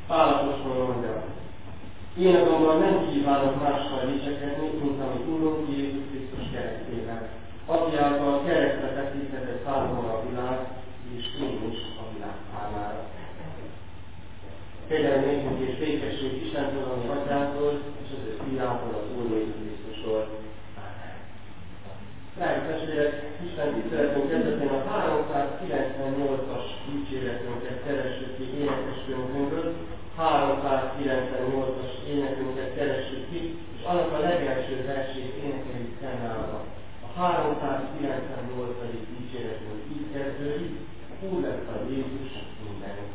Állapostól mondja: én azonban nem kívánok mással dicsekedni, mint amit Urunk Jézus Krisztus keresztével, aki által keresztre feszíthetett számomra a világ, és én is a világ számára. Kegyelem nékünk és békesség Istentől, ami Atyától, és az ő fiától, az Úr Jézus Krisztusról. Amen. Drága testvérek, Isten tiszteletünk kezdetén a 398-as dicséretünket keressük ki énekeskönyvünkből, 398-as énekünket keressük ki, és annak a legelső versét énekeljük fennállva. A 398. dicséretünk így kezdődik: Úr lett a Jézus mindenünk.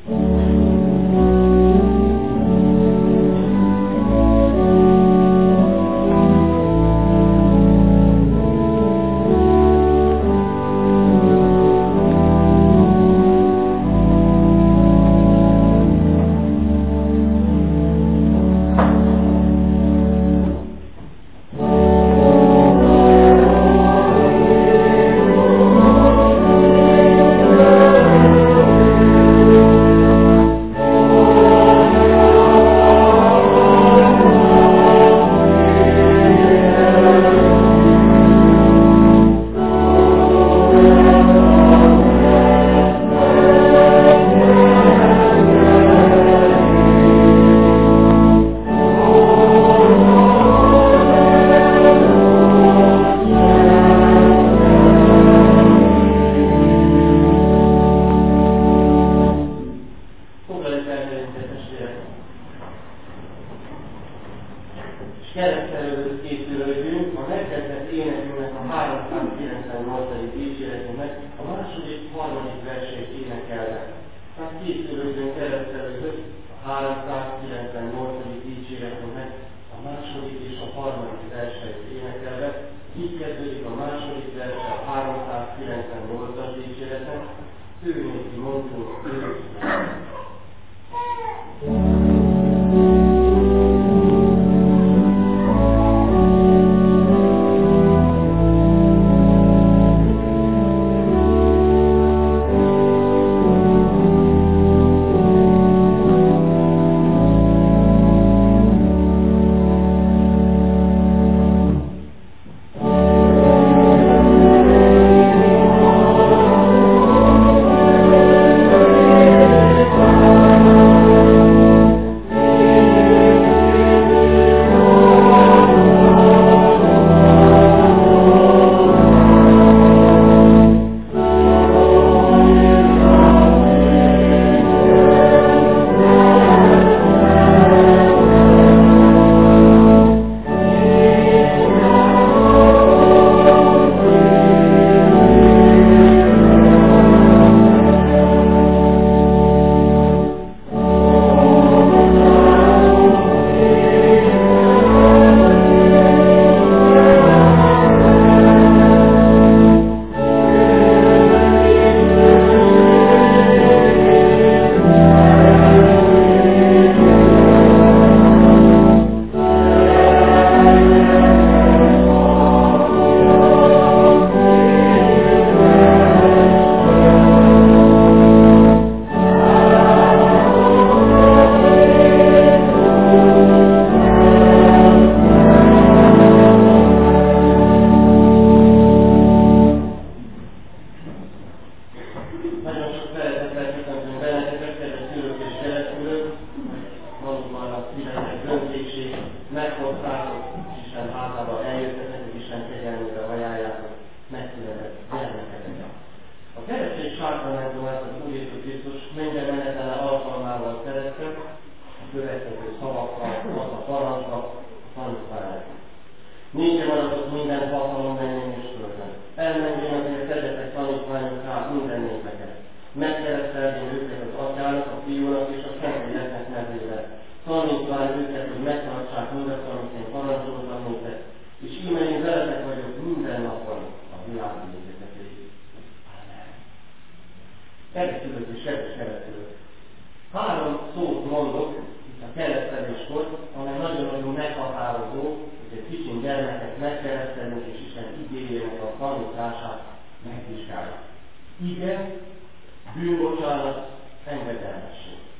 Három szót mondok itt a kereszteléskor, amely nagyon-nagyon meghatározó, hogy egy kicsin gyermeket megkeresztelünk, és Isten igéjének a tanítását megvizsgáljuk. Igen, bűnbocsánat, engedelmesség.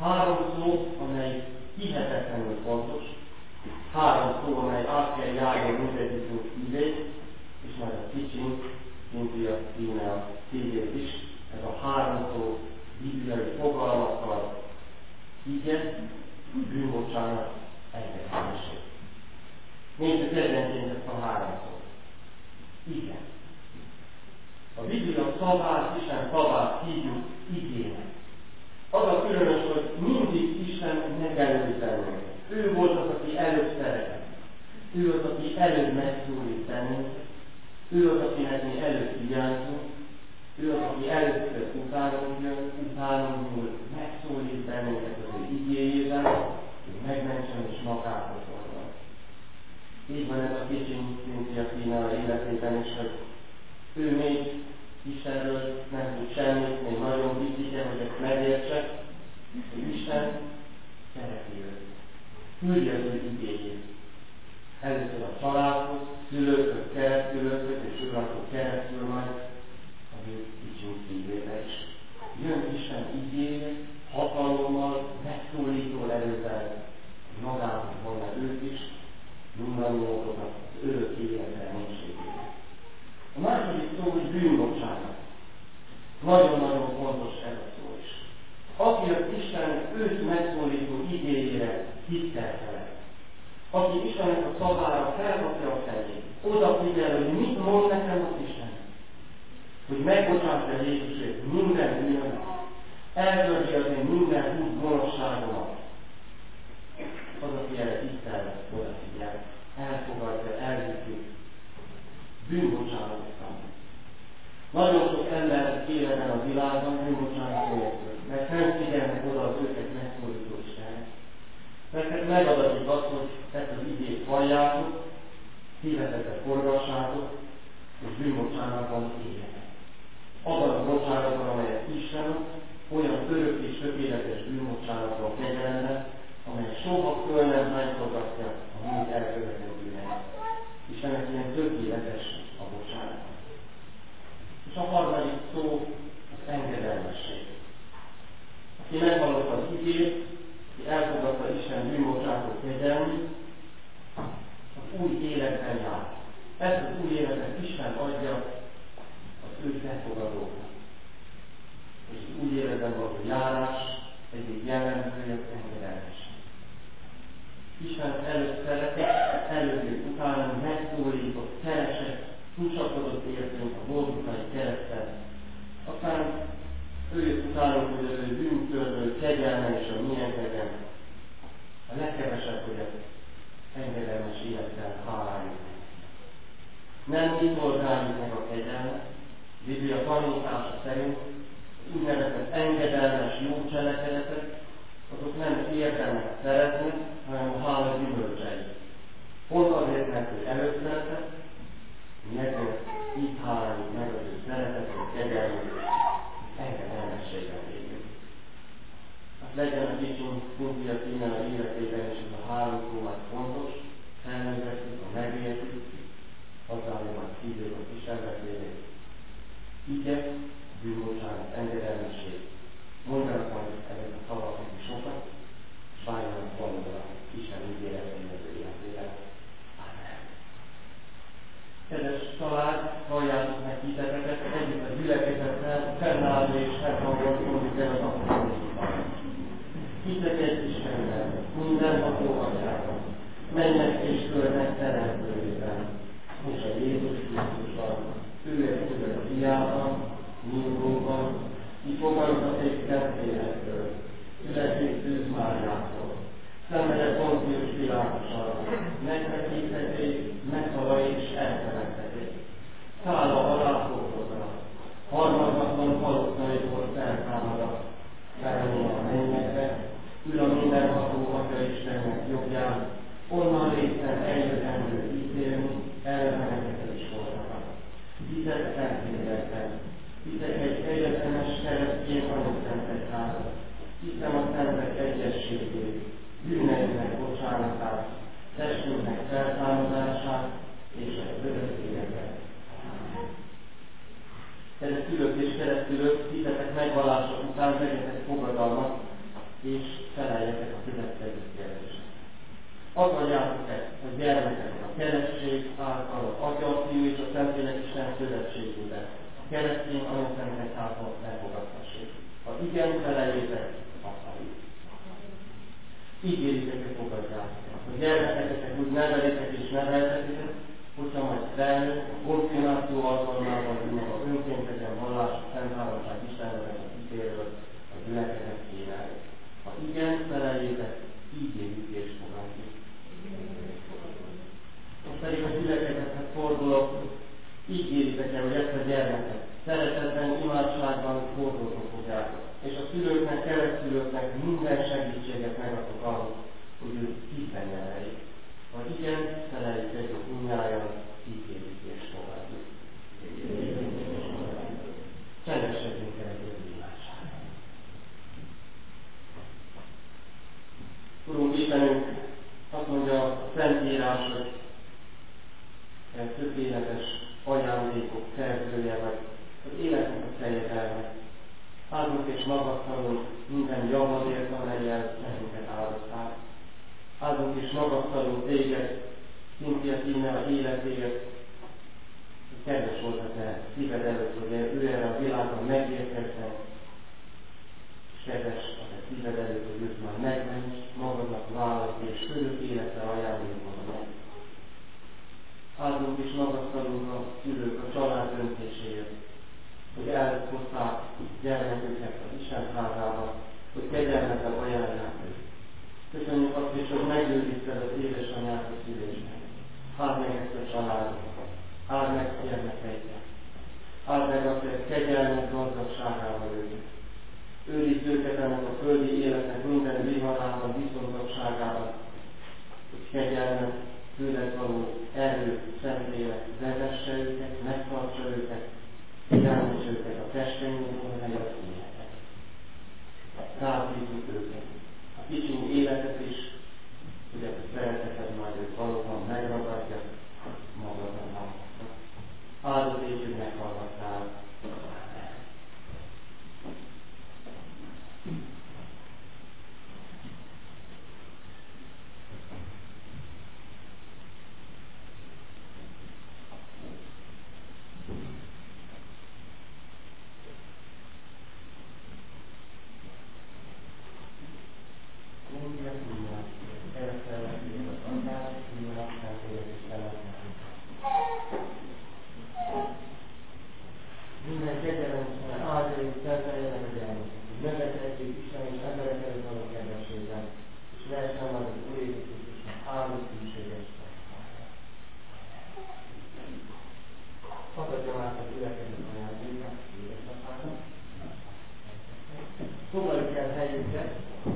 Három szó, amely hihetetlenül fontos, három szó, amely át kell járni mindegyikünk szívét, és majd a kicsink, Cynthia címe a szívét is, ez a három szó bibliai fogalmakkal, ige, bűnbocsánat, engedelmesség. Nézzük egyenként ezt a három szót. Igen. A Biblia szavát, Isten szavát hívjuk igének. Az a különös, hogy mindig Isten megelőz bennünket. Ő volt az, aki előbb szeretett. Ő az, aki előbb megszólít bennünket. Ő az, akinek mi előbb hiányzunk. Ő az, aki először utánunk jön, utánunk nyúl, megszólít bennünket az ő igéjével, hogy megmentsen és magához vonjon. Így van ez a kicsi Cynthia Cína életében is, hogy ő még Istenről nem tud semmit, még nagyon viszike, hogy ezt megértse, hogy Isten szereti őt. Küldje az ő igéjét. Először a családhoz, szülőkhöz, keresztülőkhöz, és urakhoz keresztül majd az ő kicsiny szívébe is. Jön Isten igéje, hatalommal, megszólító erővel, hogy magához volna őt is, mindannyióknak az örök élet reménységére. A második szó, hogy bűnbocsánat. Nagyon-nagyon fontos ez a szó is. Aki az Isten őt megszólító igéjére hittel felel, aki Istennek a szavára felkapja a fejét, odafigyel, hogy mit mond nekem az Isten, hogy megbocsátja Jézusért minden bűnömet, eltörli az én minden hús gonoszságomat, az, aki erre hittel odafigyel, elfogadja, elhiszi, bűnbocsánatot kap. Nagyon sok ember életen a világban bűnbocsánat nélkül, mert nem figyelnek oda az őket megszólító Istennek. Mert megadatik azt, hogy ezt az igét halljátok, szívetekbe forgassátok, és bűnbocsánatban éljetek. Abban a bocsánatban, amelyet Isten, olyan örök és tökéletes bűnbocsánatban kegyelemben, amely soha föl nem hányfogatja a mi elkövető bűneit. Istennek ilyen tökéletes a bocsánat. És a harmadik szó az engedelmesség. Aki meghallotta az igét, aki elfogadta Isten bűnbocsátó kegyelmét, az új életben jár. Ezt az új életet Isten adja az őt befogadóknak. És az új életben való járás egyik jellemzője az engedelmesség. Isten előtt szeretett, előtt utána megszólított, keresett, tusakodott értünk a Golgotai kereszten. Aztán ő jött utánunk, hogy az ő bűnkörből kegyelme és a milyen a legkevesebb, hogy az engedelmes élettel háláljuk. Nem mi szolgáljuk meg a kegyelmet, Biblia tanítása szerint az úgynevezett engedelmes jó cselekedetek, azok nem érdemes szeretni, hanem a hála gyümölcsei. Pont azért, mert ő előtt szeretett, mi ezért így háláljuk meg az ő szeretetét, kegyelmét, engedelmességgel végül. Hát legyen a kicsiny Cynthia Cína életében is ez a három szó már fontos, elnevezzük, ha megértjük, azzal majd szívjuk az Istennek vérét. Ige, bűnbocsánat, engedelmesség. Mondanak majd ezek a szavak neki sokat, és várjanak valamikor a Isten ígéretén az ő életében. Amen. Kedves család, halljátok meg hiteteket, együtt a gyülekezettel fennállni és felhangolni mondjuk el az apostolikukat. Hitek egy Istenben, minden ható atyában, mennek és földnek teremtőjében, és a Jézus Krisztusban, ő egy a fiában, mindunkban, ki fogadott egy Szentlélekről, születés Szűz Máriától, szenvedett Pontius Pilátussal, megvetítették, meghalai és eltemettették. Szálla alá fokoznak, harmadnapon halottaiból feltámadat, felmegy a mennyekbe, ül a mindenható Atya Istennek jobbján, onnan részen eljövendő ítélni, elmenekeket is voltak. Hiszek Szentlélekben, hiszek egy egyetemes keresztény anyaszent egyházat, hiszem a szentek egyességét, bűneinknek bocsánatát, testünknek feltámadását és az örök életet. Kedves szülők és keresztülők, hitetek megvallása után vegyetek fogadalmat, és adjátok ezt a gyermekeket a keresztség által, az Atya, a Fiú és a Szentlélek Isten szövetségében, a keresztény anyaszentek által elfogadtassék. Ha igen, feleljétek, használjuk. Ígéritek, hogy fogadjátok. A gyermekeket úgy nevelitek és neveltetek, hogyha majd felnőtt, a konfirmáció alkalmával meg a önkéntesen vallás, a Szentháromság Istennek a hitéről a gyülekezet kínáljuk. Ha igen, feleljétek, ígérjük és fogadjuk. Most pedig a gyülekezethez fordulok, ígéritek el, hogy ezt a gyermeket szeretetben, imádságban fordulni fogjátok. És a szülőknek, keresztülőknek minden segítséget megadok ahhoz, hogy ők hitben neveljék. Ha igen, feleljük együtt mindnyájan, ígérjük és fogadjuk. Csendesedjünk el egy imádságra. Urunk Istenünk, azt mondja a Szentírás, hogy tökéletes ajándékok szerzője vagy, az életnek a fejedelme. Áldunk és magasztalunk minden javadért, amellyel bennünket áldottál. Áldunk és magasztalunk téged, Szintia Tímea életéért, hogy kedves volt a te szíved előtt, hogy ő erre a világon megérkezzen, és kedves a te szíved előtt, hogy őt már megments, magadnak választ és örök életre ajándékod meg. Áldunk és magasztalunk a szülők a család döntéséért, hogy elhozták gyermeküket az Isten házába, hogy kegyelmettel ajánlják őt. Köszönjük azt is, hogy megőrizted az édesanyát a szülésnek. Áld meg ezt a családokat, áld meg a gyermekeiket, áld meg azt, hogy a kegyelmet gazdagságával őket. Őrizd őket ennek a földi életnek minden viharában, viszontagságában, hogy kegyelmet, tőled való erő, Szentlélek vezesse őket, megtartsa őket, irányítsa őket a testvényekről, mely az életet. Rábízzuk őket, a kicsiny életet is, hogy a szereteted majd ők valóban megragadja magadnak. Áldott és hogy meghallgattál. Minden kegyelemben áldani, szenteljenek a gyermekek, hogy növekedjék Isten és emberek előtt való kedvességben, és lehessen majd az Úr Jézus Krisztusnak áldott szűséges. Fogadjam át az ülekezet ajándékát, édesapának. Foglaljuk el helyünket.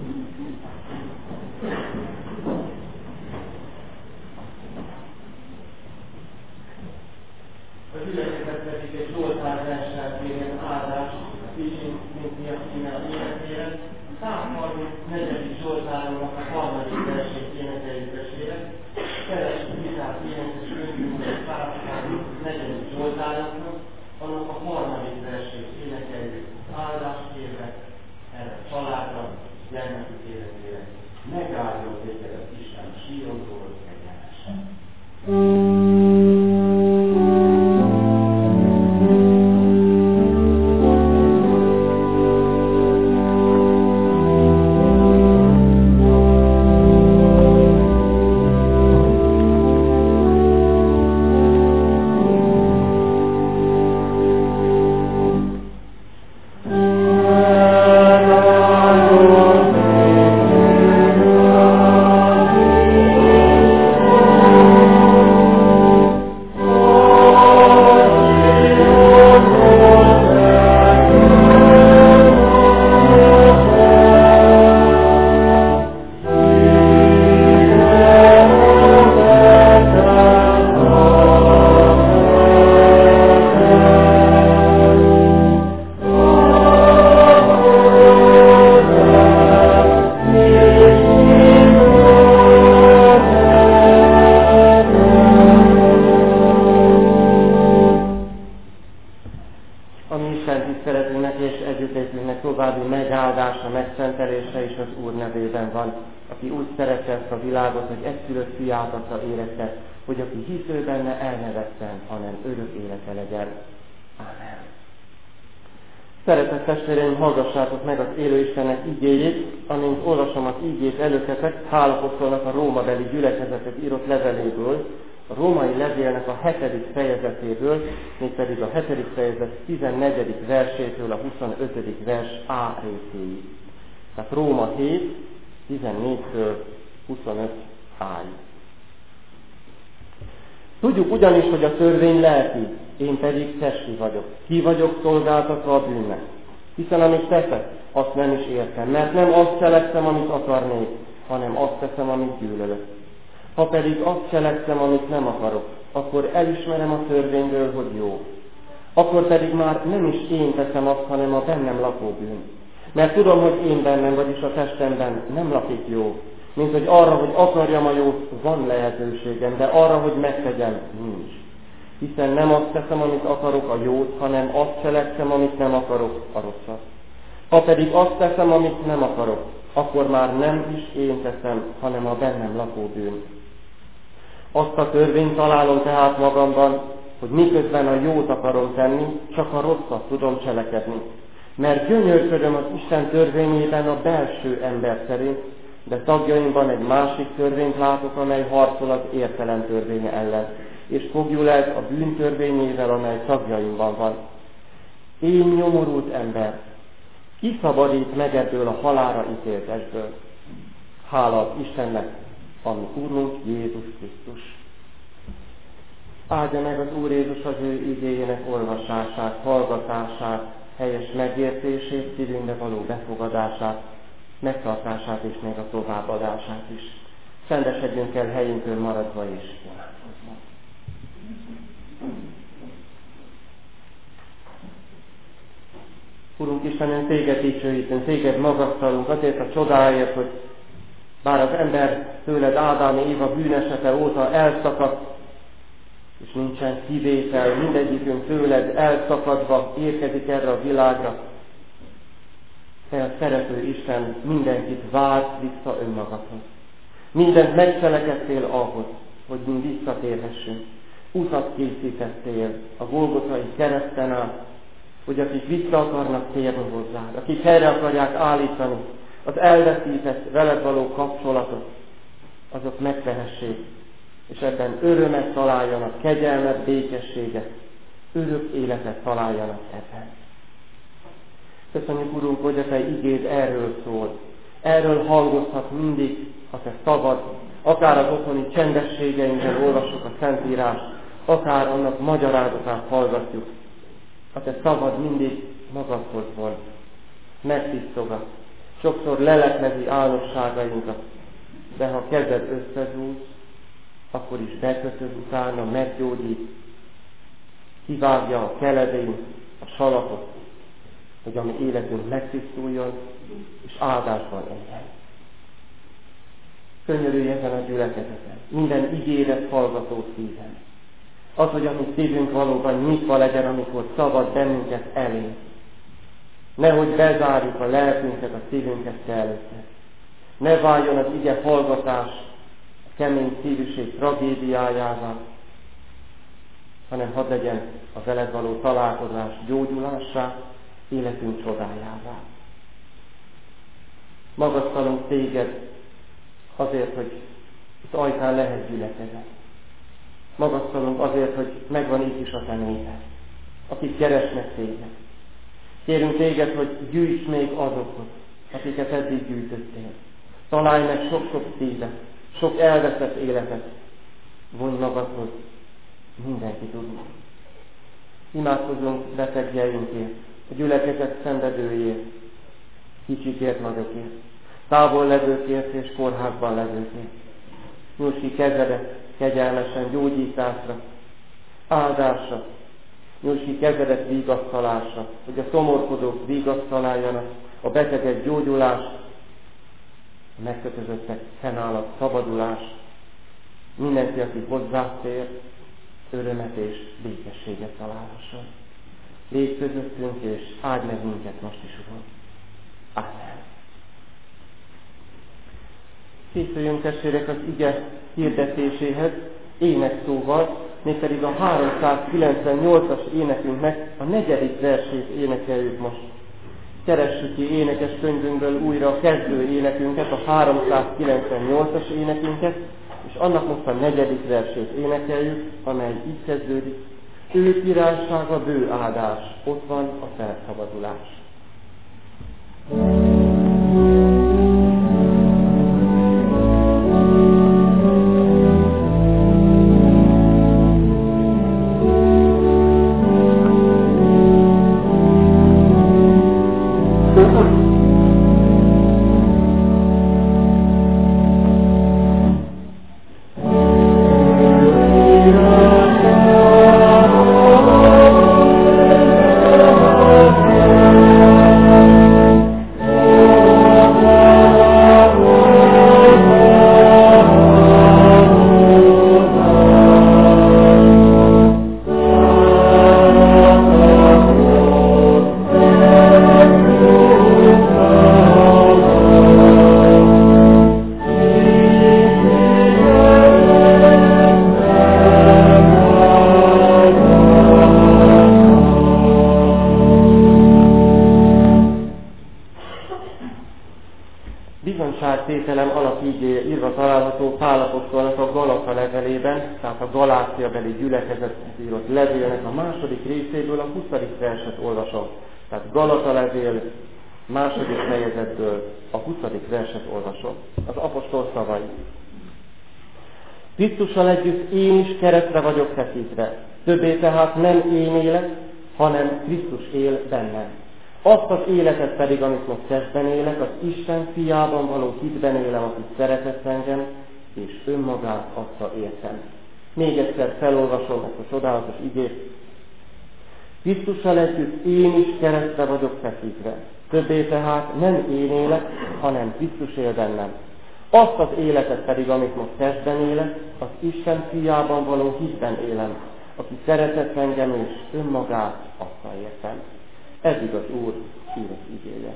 Az ülekezet pedig egy Zsoltár verssel kérjen áldást a kicsin Szintia Tímea életére. 134. Zsoltárunknak a 3. versét énekeljük esére. Keressük Izsák 9-es könyvünkben 134. Zsoltárunknak, annak a 3. versét énekeljük áldást kérve erre a családra, gyermekük életére. Megáldjon téged az Isten síronról egyenesen. Oh mentése is az Úr nevében van, aki úgy szerette ezt a világot, hogy egyszülött fiát adta érette, hogy aki hisz ő benne, el ne vesszen, hanem örök élete legyen. Ámen. Szeretett testvéreim, hallgassátok meg az élő Istennek igéjét, amint olvasom az igét előketek Pál apostolnak a rómabeli gyülekezetek írott leveléből, a római levélnek a 7. fejezetéből, mégpedig a 7. fejezet 14. versétől a 25. vers A részéig. Tehát Róma 7, 14-től 25-áig. Tudjuk ugyanis, hogy a törvény lelki, én pedig testi vagyok. Ki vagyok szolgáltatva a bűnnek. Hiszen amit teszek, azt nem is értem, mert nem azt cselekszem, amit akarnék, hanem azt teszem, amit gyűlölök. Ha pedig azt cselekszem, amit nem akarok, akkor elismerem a törvényből, hogy jó. Akkor pedig már nem is én teszem azt, hanem a bennem lakó bűn. Mert tudom, hogy én bennem, vagyis a testemben nem lakik jó, mint hogy arra, hogy akarjam a jót, van lehetőségem, de arra, hogy megtegyem, nincs. Hiszen nem azt teszem, amit akarok, a jót, hanem azt cselekszem, amit nem akarok, a rosszat. Ha pedig azt teszem, amit nem akarok, akkor már nem is én teszem, hanem a bennem lakó bűn. Azt a törvényt találom tehát magamban, hogy miközben a jót akarom tenni, csak a rosszat tudom cselekedni. Mert gyönyörködöm az Isten törvényében a belső ember szerint, de tagjaimban egy másik törvényt látok, amely harcol az értelem törvénye ellen, és fogjul ez a bűn törvényével, amely tagjaimban van. Én nyomorult ember, ki szabadít meg ebből a halálra ítélt testből? Hála az Istennek, ami Úrunk Jézus Krisztus. Áldja meg az Úr Jézus az ő igéjének olvasását, hallgatását, helyes megértését, szívünkbe való befogadását, megtartását és még a továbbadását is. Csendesedjünk el helyünkön maradva és imádkozva. Urunk Istenünk, Téged dicsőítünk, Téged magasztalunk azért a csodáért, hogy bár az ember tőled Ádámi Éva bűnesete óta elszakadt, és nincsen kivétel, mindegyikünk tőled elszakadva érkezik erre a világra. Te a szerető Isten mindenkit vársz vissza önmagadhoz. Mindent megcselekedtél ahhoz, hogy mi visszatérhessünk. Utat készítettél a Golgotai kereszten át, hogy akik vissza akarnak térni hozzád, akik helyre akarják állítani az elveszített veled való kapcsolatot, azok megtehessék, és ebben örömet találjanak, kegyelmet, békességet, örök életet találjanak ebben. Köszönjük, Urunk, hogy a Te igéd erről szól. Erről hangozhat mindig a Te szavad, akár az otthoni csendességeinkben olvassuk a Szentírást, akár annak magyarázatát hallgatjuk. A Te szavad mindig magadhoz von, megtisztogat, sokszor leleplezi álmosságainkat, de ha kezed összezúz, akkor is bekötöz utána, meggyógyít, kivágja a keledényt, a salakot, hogy a mi életünk megtisztuljon, és áldásban éljen. Könyörülj ezen a gyülekezeten, minden ígéret hallgató szíven. Az, hogy a mi szívünk valóban nyitva legyen, amikor szabad bennünket elé. Nehogy bezárjuk a lelkünket, a szívünket te előtte. Ne váljon az ige hallgatás a kemény szívűség tragédiájává, hanem hadd legyen a veled való találkozás gyógyulássá, életünk csodájává. Magasztalunk téged azért, hogy az ajtán lehet gyülekezet. Magasztalunk azért, hogy megvan itt is a te néped, akik keresnek téged. Kérünk téged, hogy gyűjts még azokat, akiket eddig gyűjtöttél. Találj meg sok-sok szívet, sok elveszett életet. Vonj magadhoz mindenkit, Urunk. Imádkozunk betegjeinkért, a gyülekezet szenvedőjét, kicsikért, nagyokért, távol levőkért és kórházban levőkért. Nyújts ki kezedet kegyelmesen gyógyításra, áldásra, nyújts ki kezedet vigasztalásra, hogy a szomorkodók vigasztaláljanak, a betegek gyógyulást, a megkötözöttek fennállak szabadulást, mindenki, aki hozzátér, örömet és békességet találhasson. Légy közöttünk, és áld meg minket most is, Uram. Amen. Készüljünk testvérek az ige hirdetéséhez énekszóval, mégpedig a 398-as énekünknek a 4. versét énekeljük most. Keressük ki énekeskönyvünkből újra a kezdő énekünket, a 398-as énekünket, és annak most a 4. versét énekeljük, amely így kezdődik. Ő királysága bő áldás, ott van a felszabadulás. Bizonyságtételem alapígéje írva található Pál apostolnak a Galata levelében, tehát a Galáciabeli gyülekezet írott levélnek a 2. részéből a 20. verset olvasom. Tehát Galata levél 2. fejezetből a 20. verset olvasom. Az apostol szavai. Krisztussal együtt én is keresztre vagyok feszítve. Többé tehát nem én élek, hanem Krisztus él bennem. Azt az életet pedig, amit most testben élek, az Isten fiában való hitben élem, aki szeretett engem, és önmagát adta értem. Még egyszer felolvasom ezt a csodálatos igét. Krisztussal együtt én is keresztre vagyok feszítve. Többé tehát nem én élek, hanem Krisztus él bennem. Azt az életet pedig, amit most testben élek, az Isten fiában való hitben élem, aki szeretett engem, és önmagát adta értem. Ez igaz Úr szíves igéje.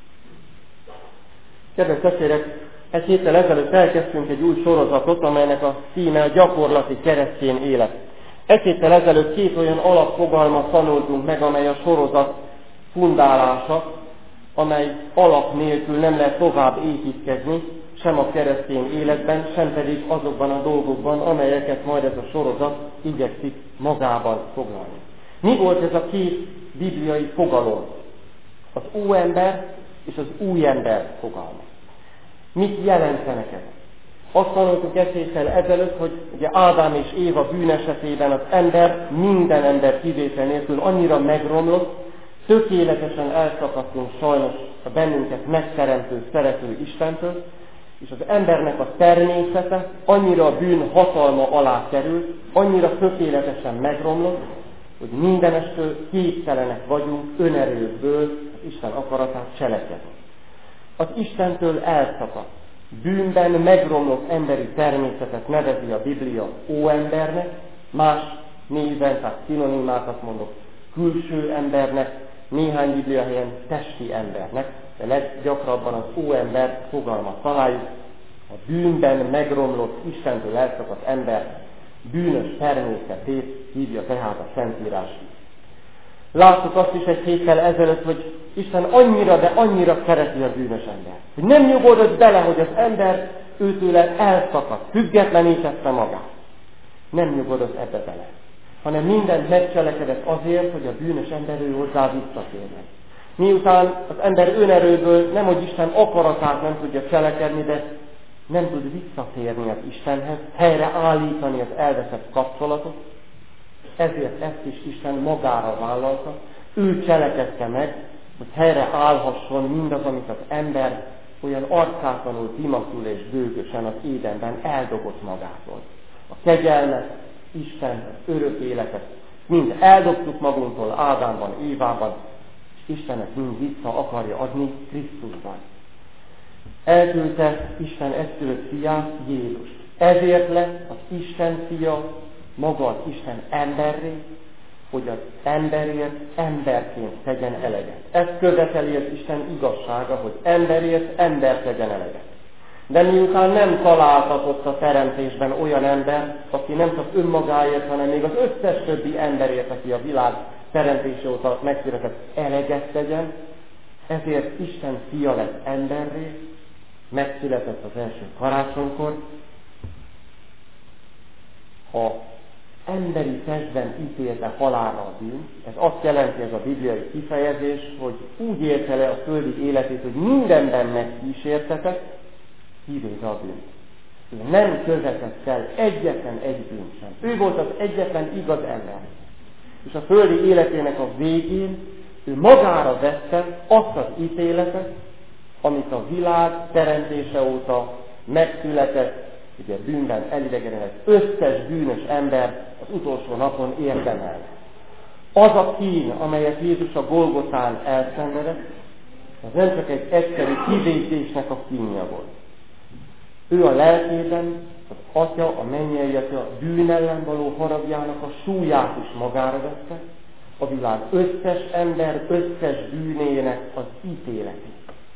Kedves testvérek, egy héttel ezelőtt elkezdtünk egy új sorozatot, amelynek a címe a gyakorlati keresztény élet. Egy héttel ezelőtt 2 olyan alapfogalmat tanultunk meg, amely a sorozat fundálása, amely alap nélkül nem lehet tovább építkezni, sem a keresztény életben, sem pedig azokban a dolgokban, amelyeket majd ez a sorozat igyekszik magában foglalni. Mi volt ez a 2 bibliai fogalom? Az óember és az új ember fogalma. Mit jelentenek ezek? Azt tanultuk egy héttel ezelőtt, hogy ugye Ádám és Éva bűnesetében az ember, minden ember kivétel nélkül annyira megromlott, tökéletesen elszakadtunk sajnos a bennünket megteremtő, szerető Istentől, és az embernek a természete annyira a bűn hatalma alá került, annyira tökéletesen megromlott, hogy mindenestől képtelenek vagyunk önerőből az Isten akaratát cselekedni. Az Istentől elszakadt, bűnben megromlott emberi természetet nevezi a Biblia óembernek, más néven, tehát szinonimákat mondok, külső embernek, néhány Biblia helyen testi embernek, de leggyakrabban az óember fogalmat találjuk, a bűnben megromlott, Istentől elszakadt ember bűnös természetét hívja tehát a Szentírás. Láttuk azt is egy héttel ezelőtt, hogy Isten annyira, de annyira szereti a bűnös ember, hogy nem nyugodott bele, hogy az ember őtőle elszakadt, függetlenítette magát. Nem nyugodott ebbe bele, hanem mindent megcselekedett azért, hogy a bűnös ember ő hozzá visszatérjen. Miután az ember önerőből nem, hogy Isten akaratát nem tudja cselekedni, de nem tud visszatérni az Istenhez, helyreállítani az elveszett kapcsolatot, ezért ezt is Isten magára vállalta, ő cselekedte meg, hogy helyreállhasson mindaz, amit az ember olyan arcátlanul, dimatul és bőgösen az Édenben eldobott magától. A kegyelmet, Isten, az örök életet mind eldobtuk magunktól Ádámban, Évában, és Istennek mind vissza akarja adni Krisztusban. Elküldte Isten egyszülött fiát, Jézust. Ezért lett az Isten fia, maga az Isten emberré, hogy az emberért emberként tegyen eleget. Ezt követeli az Isten igazsága, hogy emberért ember tegyen eleget. De miután nem találtatott a teremtésben olyan ember, aki nem csak önmagáért, hanem még az összes többi emberért, aki a világ teremtése óta megszületett, eleget tegyen, ezért Isten fia lett emberré, megszületett az első karácsonykor. Ha emberi testben ítélte halálra a bűn, ez azt jelenti, ez a bibliai kifejezés, hogy úgy élte le a földi életét, hogy mindenben megkísértetett, kivéve a bűnt. Ő nem követett el egyetlen egy bűnt sem. Ő volt az egyetlen igaz ember. És a földi életének a végén ő magára vette azt az ítéletet, amit a világ teremtése óta megszületett, ugye bűnben elidegenedett összes bűnös ember az utolsó napon érdemel. Az a kín, amelyet Jézus a Golgotán elszenvedett, az nem csak egy egyszerű kivégzésnek a kínja volt. Ő a lelkében, az Atya, a mennyei Atya bűn ellen való haragjának a súlyát is magára vette, a világ összes ember, összes bűnének az ítéletét.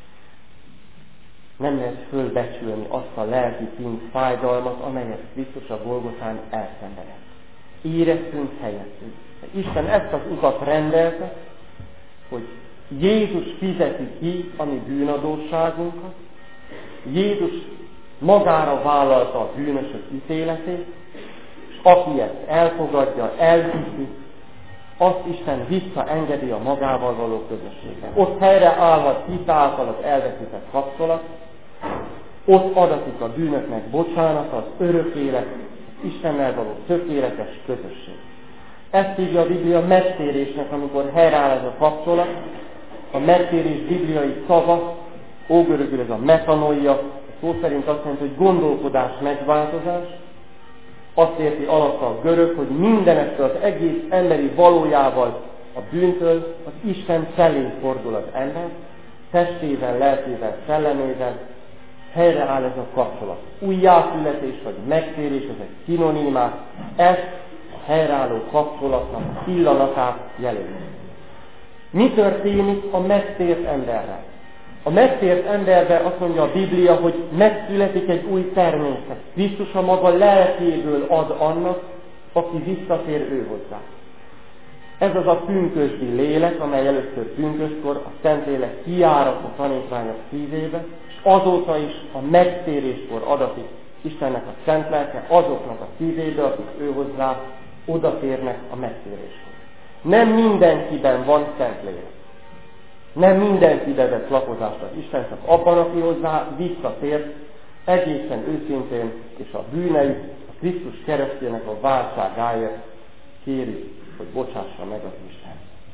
Nem lehet fölbecsülni azt a lelki tűnt fájdalmat, amelyet Krisztus a Golgotán elszenvedett. Érezzünk helyettünk. Isten ezt az utat rendelte, hogy Jézus fizeti ki a mi bűnadósságunkat, Jézus magára vállalta a bűnösök ítéletét, és aki ezt elfogadja, elhiszi, azt Isten visszaengedi a magával való közösségben. Ott helyreállhat hitáltal az elveszített kapcsolat, ott adatik a bűnöknek bocsánat, az örök élet, Istennel való tökéletes közösség. Ezt hívja a Biblia megtérésnek, amikor helyreáll ez a kapcsolat. A megtérés bibliai szava, ógörögül ez a metanoia, szó szerint azt jelenti, hogy gondolkodás megváltozás. Azt érti alatta a görög, hogy mindenestől az egész emberi valójával a bűntől az Isten felé fordul az ember, testével, lelkével, szellemével, helyreáll ez a kapcsolat. Újjászületés vagy megtérés, ezek szinonimák, ezt a helyreálló kapcsolatnak pillanatát jelenti. Mi történik a megtért emberrel? A megtért emberben azt mondja a Biblia, hogy megszületik egy új természet. Krisztus a maga lelkéből ad annak, aki visszatér ő hozzá. Ez az a pünkösdi lélek, amely először pünköskor a Szentlélek kiárat a tanítványok szívébe, és azóta is a megtéréskor adatik Istennek a szent lelke azoknak a szívébe, akik ő hozzá odatérnek a megtéréskor. Nem mindenkiben van Szentlélek. Nem mindenkibe vett lakozást az Isten, csak abban, aki hozzá visszatért, egészen őszintén, és a bűneit a Krisztus keresztjének a váltságáért kéri, hogy bocsássa meg az Isten.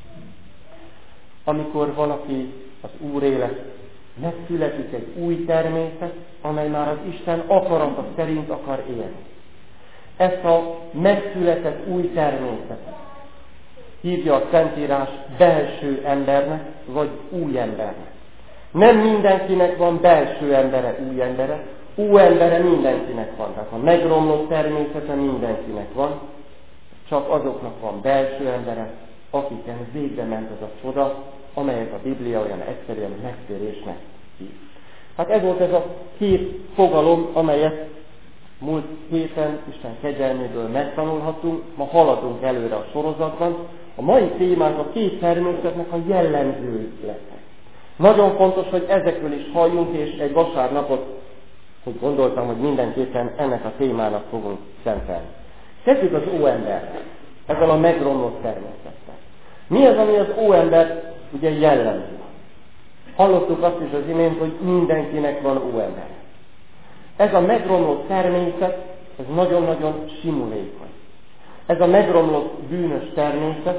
Amikor valaki az Úr élet, megszületik egy új természet, amely már az Isten akarata szerint akar élni. Ezt a megszületett új természetet hívja a Szentírás belső embernek, vagy új embernek. Nem mindenkinek van belső embere, új embere mindenkinek van. Tehát a megromlott természete mindenkinek van, csak azoknak van belső embere, akiken végbe ment az a csoda, amelyet a Biblia olyan egyszerűen megtérésnek hív. Hát ez volt ez a két fogalom, amelyet múlt héten Isten kegyelméből megtanulhatunk, ma haladunk előre a sorozatban. A mai témánk a két természetnek a jellemzői lesznek. Nagyon fontos, hogy ezekről is halljunk, és egy vasárnapot, hogy gondoltam, hogy mindenképpen ennek a témának fogunk szentelni. Kezdjük az óemberrel, ezzel a megromlott természettel. Mi az, ami az óember ugye jellemző? Hallottuk azt is az imént, hogy mindenkinek van óember. Ez a megromlott természet, ez nagyon-nagyon simulékony. Ez a megromlott bűnös természet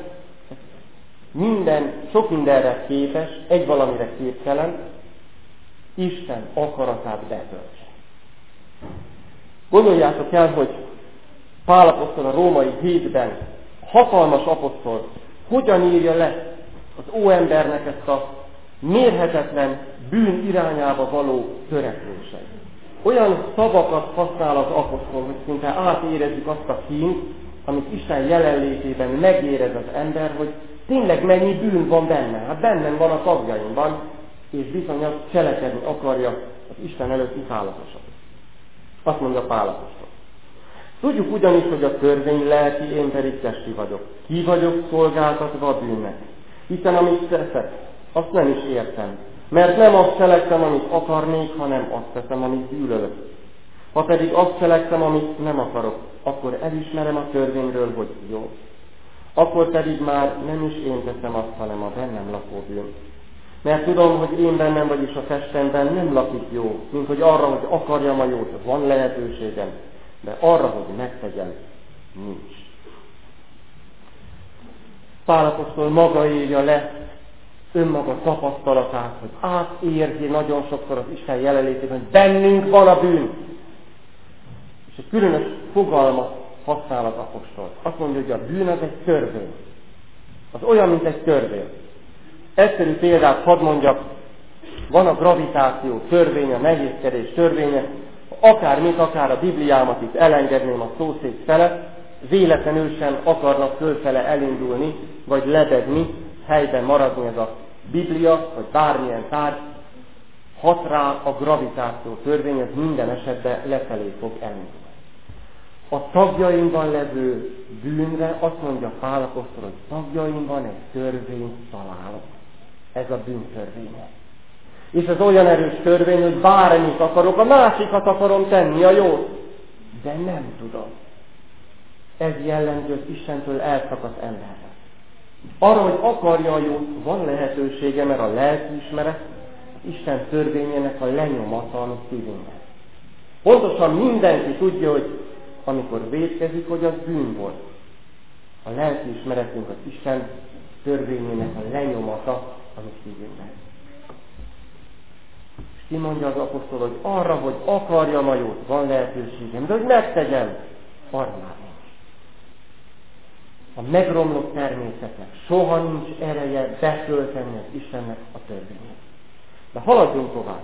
sok mindenre képes, egy valamire képtelen, Isten akaratát betöltse. Gondoljátok el, hogy Pál apostol a római 7-ben, hatalmas apostol, hogyan írja le az óembernek ezt a mérhetetlen bűn irányába való törekvéseit. Olyan szavakat használ az apostol, hogy szinte átérezzük azt a kínt, amit Isten jelenlétében megérez az ember, hogy tényleg mennyi bűn van benne. Hát bennem van a tagjaimban, és bizony azt cselekedni akarja az az Isten előtt utálatosak. Azt mondja Pál apostol. Tudjuk ugyanis, hogy a törvény lelki, én pedig testi vagyok. Ki vagyok szolgáltatva a bűnnek. Hiszen amit teszek, azt nem is értem. Mert nem azt cselekszem, amit akarnék, hanem azt teszem, amit gyűlölök. Ha pedig azt cselekszem, amit nem akarok, akkor elismerem a törvényről, hogy jó. Akkor pedig már nem is én teszem azt, hanem a bennem lakó bűn. Mert tudom, hogy én bennem, vagyis a testemben nem lakik jó, mint hogy arra, hogy akarjam a jót, van lehetőségem, de arra, hogy megtegyem, nincs. Pál apostol maga írja le önmaga tapasztalatát, hogy átérzi nagyon sokszor az Isten jelenlétében, hogy bennünk van a bűn. És egy különös fogalmat használ az apostol. Azt mondja, hogy a bűn az egy törvény. Az olyan, mint egy törvény. Egyszerű példát hadd mondjak, van a gravitáció törvénye, a nehézkedés törvénye, akármit, akár a Bibliámat itt elengedném a szószék felett, véletlenül sem akarnak fölfele elindulni, vagy lebegni, helyben maradni ez a Biblia, vagy bármilyen tárgy, hat rá a gravitáció törvény, ez minden esetben lefelé fog elindulni. A tagjaimban levő bűnre azt mondja Pál apostol, hogy tagjaimban egy törvényt találok. Ez a bűntörvénye. És ez olyan erős törvény, hogy bármit akarok, a másikat akarom tenni, a jót, de nem tudom. Ez jellemző az Istentől elszakadt emberre. Arra, hogy akarja a jót, van lehetősége, mert a lelkiismeret Isten törvényének a lenyomata, amit szívünkben. Pontosan mindenki tudja, hogy amikor vétkezik, hogy az bűn volt. A lelkiismeretünk az Isten törvényének a lenyomata, amit szívünkben. És ki mondja az apostol, hogy arra, hogy akarjam a jót, van lehetőségem, de hogy megtegyem, arra már nincs. A megromlott természetnek soha nincs ereje betölteni az Istennek a törvényét. De haladjunk tovább.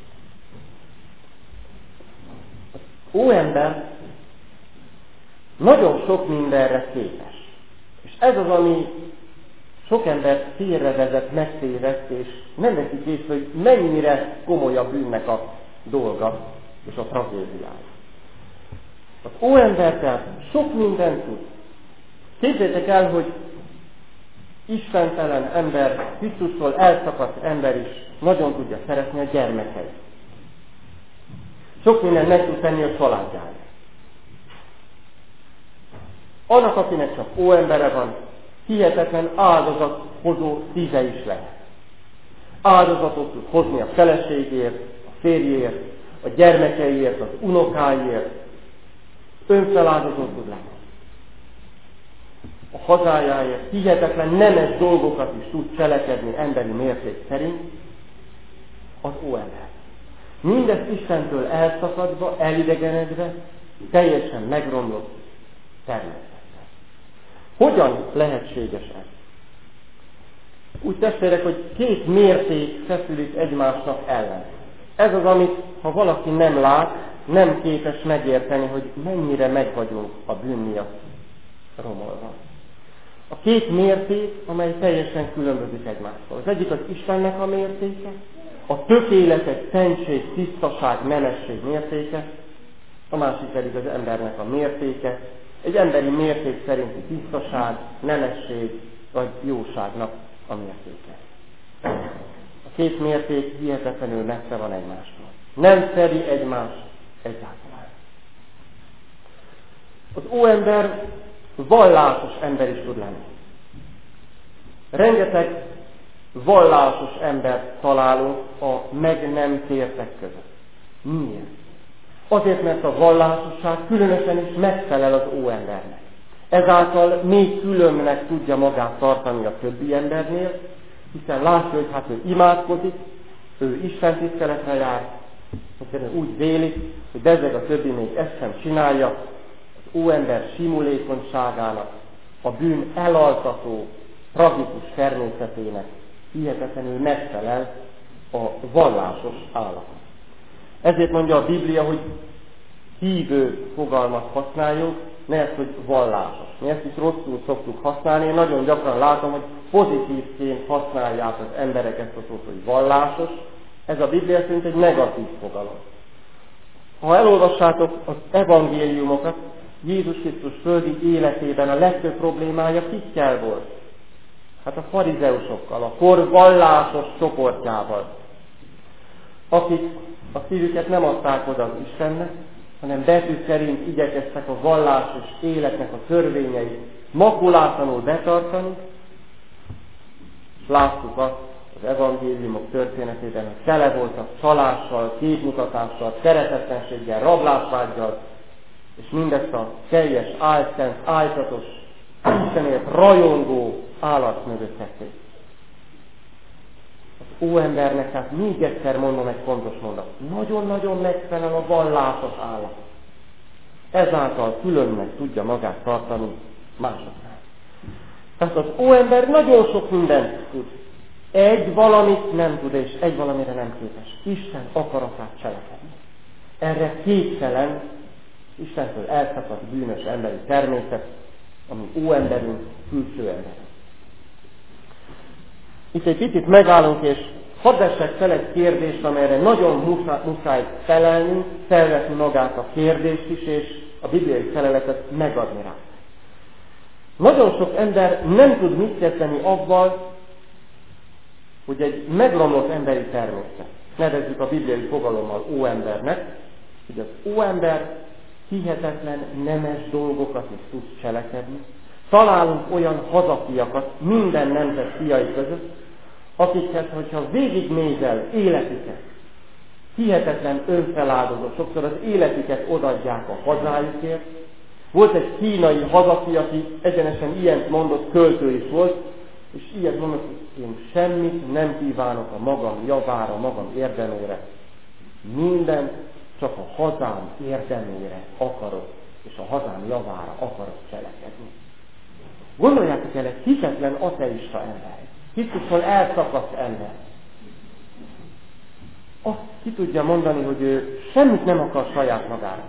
Az óember nagyon sok mindenre képes. És ez az, ami sok ember félrevezet, megtévedt, és nem veszik észre, hogy mennyire komoly a bűnnek a dolga és a tragédiája. Az óember tehát sok mindent tud. Képzeljétek el, hogy istentelen ember, Krisztustól elszakadt ember is nagyon tudja szeretni a gyermekeit. Sok mindent meg tud tenni a családjára. Annak, akinek csak óembere van, hihetetlen áldozathozó szíve is lehet. Áldozatot tud hozni a feleségért, a férjéért, a gyermekeiért, az unokáiért. Önfeláldozó tud lenni. A hazájáért hihetetlen nemes dolgokat is tud cselekedni emberi mérték szerint az óember. Mindezt Istentől elszakadva, elidegenedve, teljesen megromlott természetben. Hogyan lehetséges ez? Úgy testvérek, hogy két mérték feszülik egymásnak ellen. Ez az, amit, ha valaki nem lát, nem képes megérteni, hogy mennyire meg vagyunk a bűn miatt romolva. A két mérték, amely teljesen különbözik egymástól. Az egyik az Istennek a mértéke, a tökéletes szentség, tisztaság, nemesség mértéke, a másik pedig az embernek a mértéke, egy emberi mérték szerinti tisztaság, nemesség vagy jóságnak a mértéke. A két mérték hihetetlenül messze van egymástól. Nem fedi egymást egyáltalán. Az óember vallásos ember is tud lenni. Rengeteg vallásos embert találunk a meg nem tértek között. Miért? Azért, mert a vallásosság különösen is megfelel az óembernek. Ezáltal még különnek tudja magát tartani a többi embernél, hiszen látja, hogy hát ő imádkozik, ő Isten tiszteletre jár, hiszen úgy véli, hogy bezzeg a többi még ezt sem csinálja, az óember simulékonyságának, a bűn elaltató, tragikus természetének hihetetlenül megfelel a vallásos állat. Ezért mondja a Biblia, hogy hívő fogalmat használjunk, ne ezt, hogy vallásos. Mi ezt is rosszul szoktuk használni. Én nagyon gyakran látom, hogy pozitívként használják az emberek ezt a szót, hogy vallásos, Ez a Biblia szerint egy negatív fogalom. Ha elolvassátok az evangéliumokat, Jézus Krisztus földi életében a legfőbb problémája kikkel volt? Hát a farizeusokkal, a kor vallásos csoportjával, akik a szívüket nem adták oda az Istennek, hanem betű szerint igyekeztek a vallásos életnek a törvényeit makulátlanul betartani, és láttuk azt az evangéliumok történetében, hogy tele voltak csalással, képmutatással, szeretetlenséggel, rablásvággyal, és mindezt a teljes, álszent, áltatos, Istenért rajongó állat mögött tették. Az óembernek, tehát még egyszer mondom egy fontos mondat, nagyon-nagyon megfelel a vallásos állat. Ezáltal különnek tudja magát tartani másoknál. Tehát az óember nagyon sok mindent tud. Egy valamit nem tud, és egy valamire nem képes. Isten akaratát cselekedni. Erre képtelen, Istentől elszakadt bűnös emberi természet, ami óemberünk, külső emberünk. Itt egy picit megállunk, és hadd vessek fel egy kérdést, amelyre nagyon muszáj felelni, felvetni magát a kérdést is, és a bibliai feleletet megadni rá. Nagyon sok ember nem tud mit kezdeni avval, hogy egy megromlott emberi természet, nevezzük a bibliai fogalommal óembernek, hogy az óember hihetetlen nemes dolgokat is tud cselekedni. Találunk olyan hazafiakat minden nemzet fiai között, akiket, hogyha végignézel életüket, hihetetlen önfeláldozó, sokszor az életüket odaadják a hazájukért. Volt egy kínai hazafi, aki egyenesen ilyet mondott, költő is volt, és ilyet mondott, hogy én semmit nem kívánok a magam javára, magam érdemére. Mindent csak a hazám érdemére akarok, és a hazám javára akarok cselekedni. Gondoljátok el, egy hihetetlen ateista ember, Krisztustól elszakadt ember. Azt ki tudja mondani, hogy ő semmit nem akar saját magára.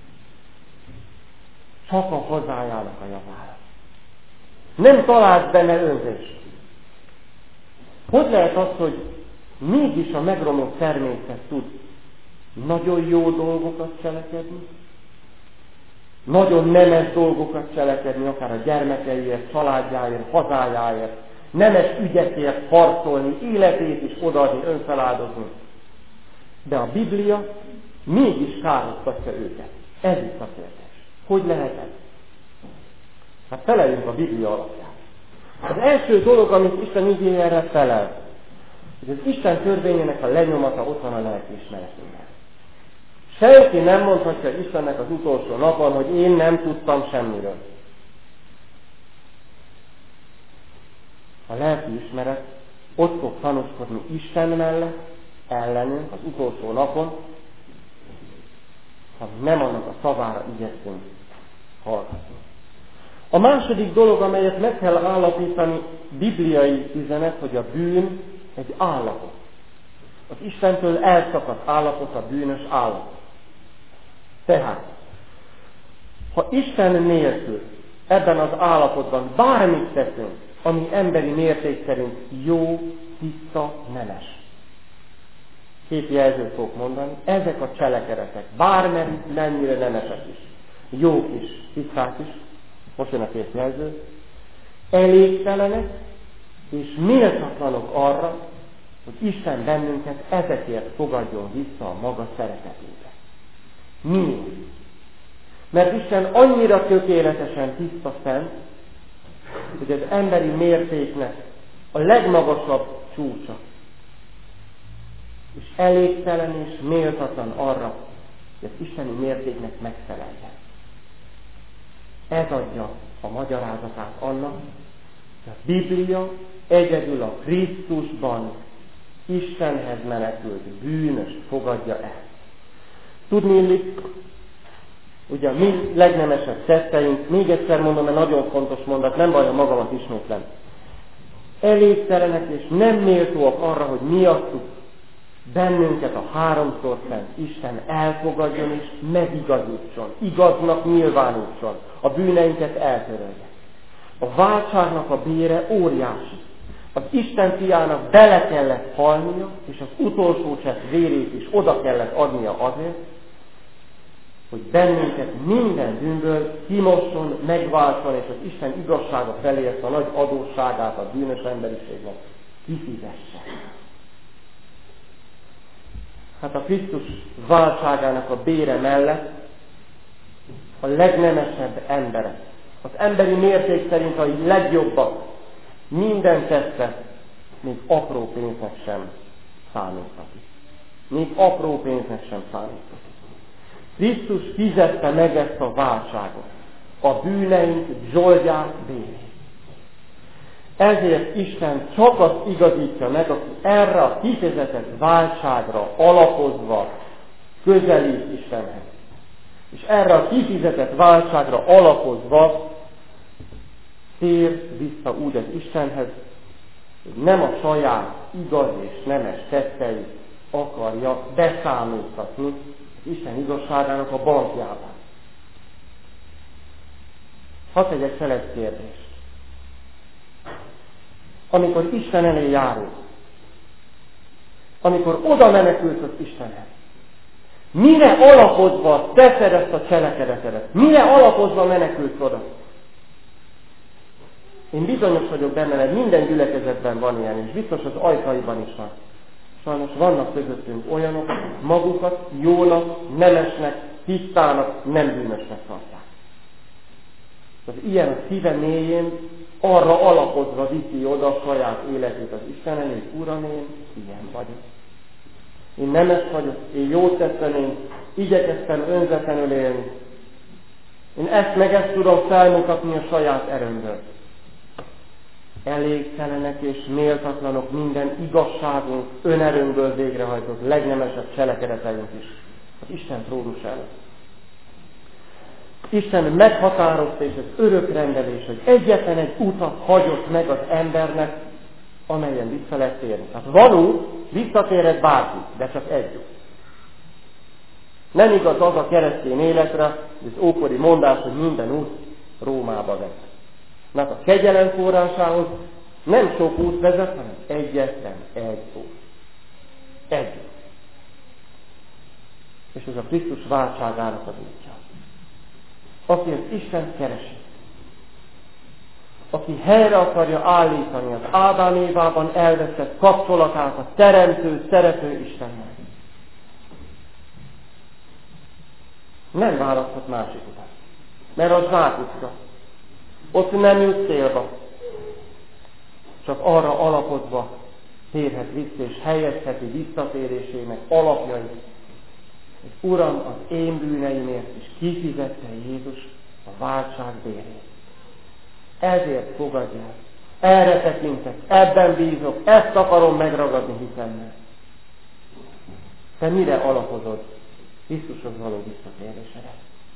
Csak a hazájának a javára. Nem talált benne önzést. Hogy lehet az, hogy mégis a megromlott természet tud nagyon jó dolgokat cselekedni, nagyon nemes dolgokat cselekedni, akár a gyermekeiért, családjáért, hazájáért, nemes ügyekért harcolni, életét is odaadni, önfeláldozni. De a Biblia mégis károztatja őket. Ez itt a kérdés. Hogy lehet ez? Hát feleljünk a Biblia alapján. Az első dolog, amit Isten igényére felel, hogy az Isten törvényének a lenyomata ott van a lelkiismeretében. Senki nem mondhatja Istennek az utolsó napon, hogy én nem tudtam semmiről. A lelkiismeret ott fog tanúskodni Isten mellett, ellenünk az utolsó napon, ha nem annak a szavára igyekszünk hallgatni. A második dolog, amelyet meg kell állapítani, bibliai üzenet, hogy a bűn egy állapot. Az Istentől elszakadt állapot a bűnös állapot. Tehát, ha Isten nélkül ebben az állapotban bármit teszünk, ami emberi mérték szerint jó, tiszta, nemes. Két jelzőt fogok mondani, ezek a cselekedetek, bármennyire nemesek is, jók is, tiszták is, most jön a két jelző, elégtelenek és méltatlanok arra, hogy Isten bennünket ezekért fogadjon vissza a maga szeretetébe. Miért? Mert Isten annyira tökéletesen tiszta szent, hogy az emberi mértéknek a legmagasabb csúcsa, és elégtelen és méltatlan arra, hogy az isteni mértéknek megfeleljen. Ez adja a magyarázatát annak, hogy a Biblia egyedül a Krisztusban Istenhez menekült bűnös fogadja el. Tudniillik, ugye a mi legnemesebb tetteink, még egyszer mondom, mert nagyon fontos mondat, nem baj, ha magamat ismétlem. Elégtelenek és nem méltóak arra, hogy miattuk bennünket a háromszor szent Isten elfogadjon és megigazítson, igaznak nyilvánítson, a bűneinket eltörölje. A váltságnak a bére óriási. Az Isten fiának bele kellett halnia, és az utolsó csepp vérét is oda kellett adnia azért, hogy bennünket minden bűnből kimosson, megváltson, és az Isten igazsága felé ezt a nagy adósságát a bűnös emberiségnek kifizesse. Hát a Krisztus váltságának a bére mellett a legnemesebb emberek, az emberi mérték szerint a legjobbak, minden tette, még apró pénznek sem számíthatik. Még apró pénznek sem számíthatik. Krisztus fizette meg ezt a váltságot, a bűneink zsoldját, bérét. Ezért Isten csak azt igazítja meg, aki erre a kifizetett váltságra alapozva közelít Istenhez. És erre a kifizetett váltságra alapozva tér vissza úgy az Istenhez, hogy nem a saját igaz és nemes tetteit akarja beszámoltatni az Isten igazságának a bankjában. Hadd tegyek fel egy kérdést. Amikor Isten elé járunk, amikor oda menekülsz az Istenhez, mire alapozva teszed ezt a cselekedetedet? Mire alapozva menekülsz oda? Én bizonyos vagyok benne, hogy minden gyülekezetben van ilyen, és biztos az ajkaiban is van. Sajnos vannak közöttünk olyanok, akik magukat jónak, nemesnek, tisztának, nem bűnösnek tartják. Az ilyen a szíve mélyén arra alapozva viszi oda a saját életét az Isten elé, hogy Uram, én ilyen vagyok. Én nemes vagyok, én jót tettem, én igyekeztem önzetlenül élni. Én ezt meg ezt tudom felmutatni a saját erőmből. Elégtelenek és méltatlanok minden igazságunk, önerőmből végrehajtott legnemesebb cselekedeteink is az Isten trónus előtt. Isten meghatározta, és az örökrendelés, hogy egyetlen egy utat hagyott meg az embernek, amelyen vissza lehet térni. Tehát van út, visszatérhet bárki, de csak egy út. Nem igaz az a keresztény életre, az ókori mondás, hogy minden út Rómába vezet. Mert a kegyelem forrásához nem sok út vezet, hanem egyetlen egy út. Egy út. És ez a Krisztus váltságának az útja. Aki az Isten keresi, aki helyre akarja állítani az Ádám Évában elveszett kapcsolatát a teremtő, szerető Istennel, nem választhat másik utat, mert az zsákutca. Ott nem jut célba, csak arra alapozva térhet vissza, és helyezheti visszatérésének alapjait. És Uram, az én bűneimért is kifizette Jézus a váltság bérét. Ezért fogadj el. Erre tekintek, ebben bízok, ezt akarom megragadni hitemmel. Te mire alapozod Krisztushoz való visszatérésre?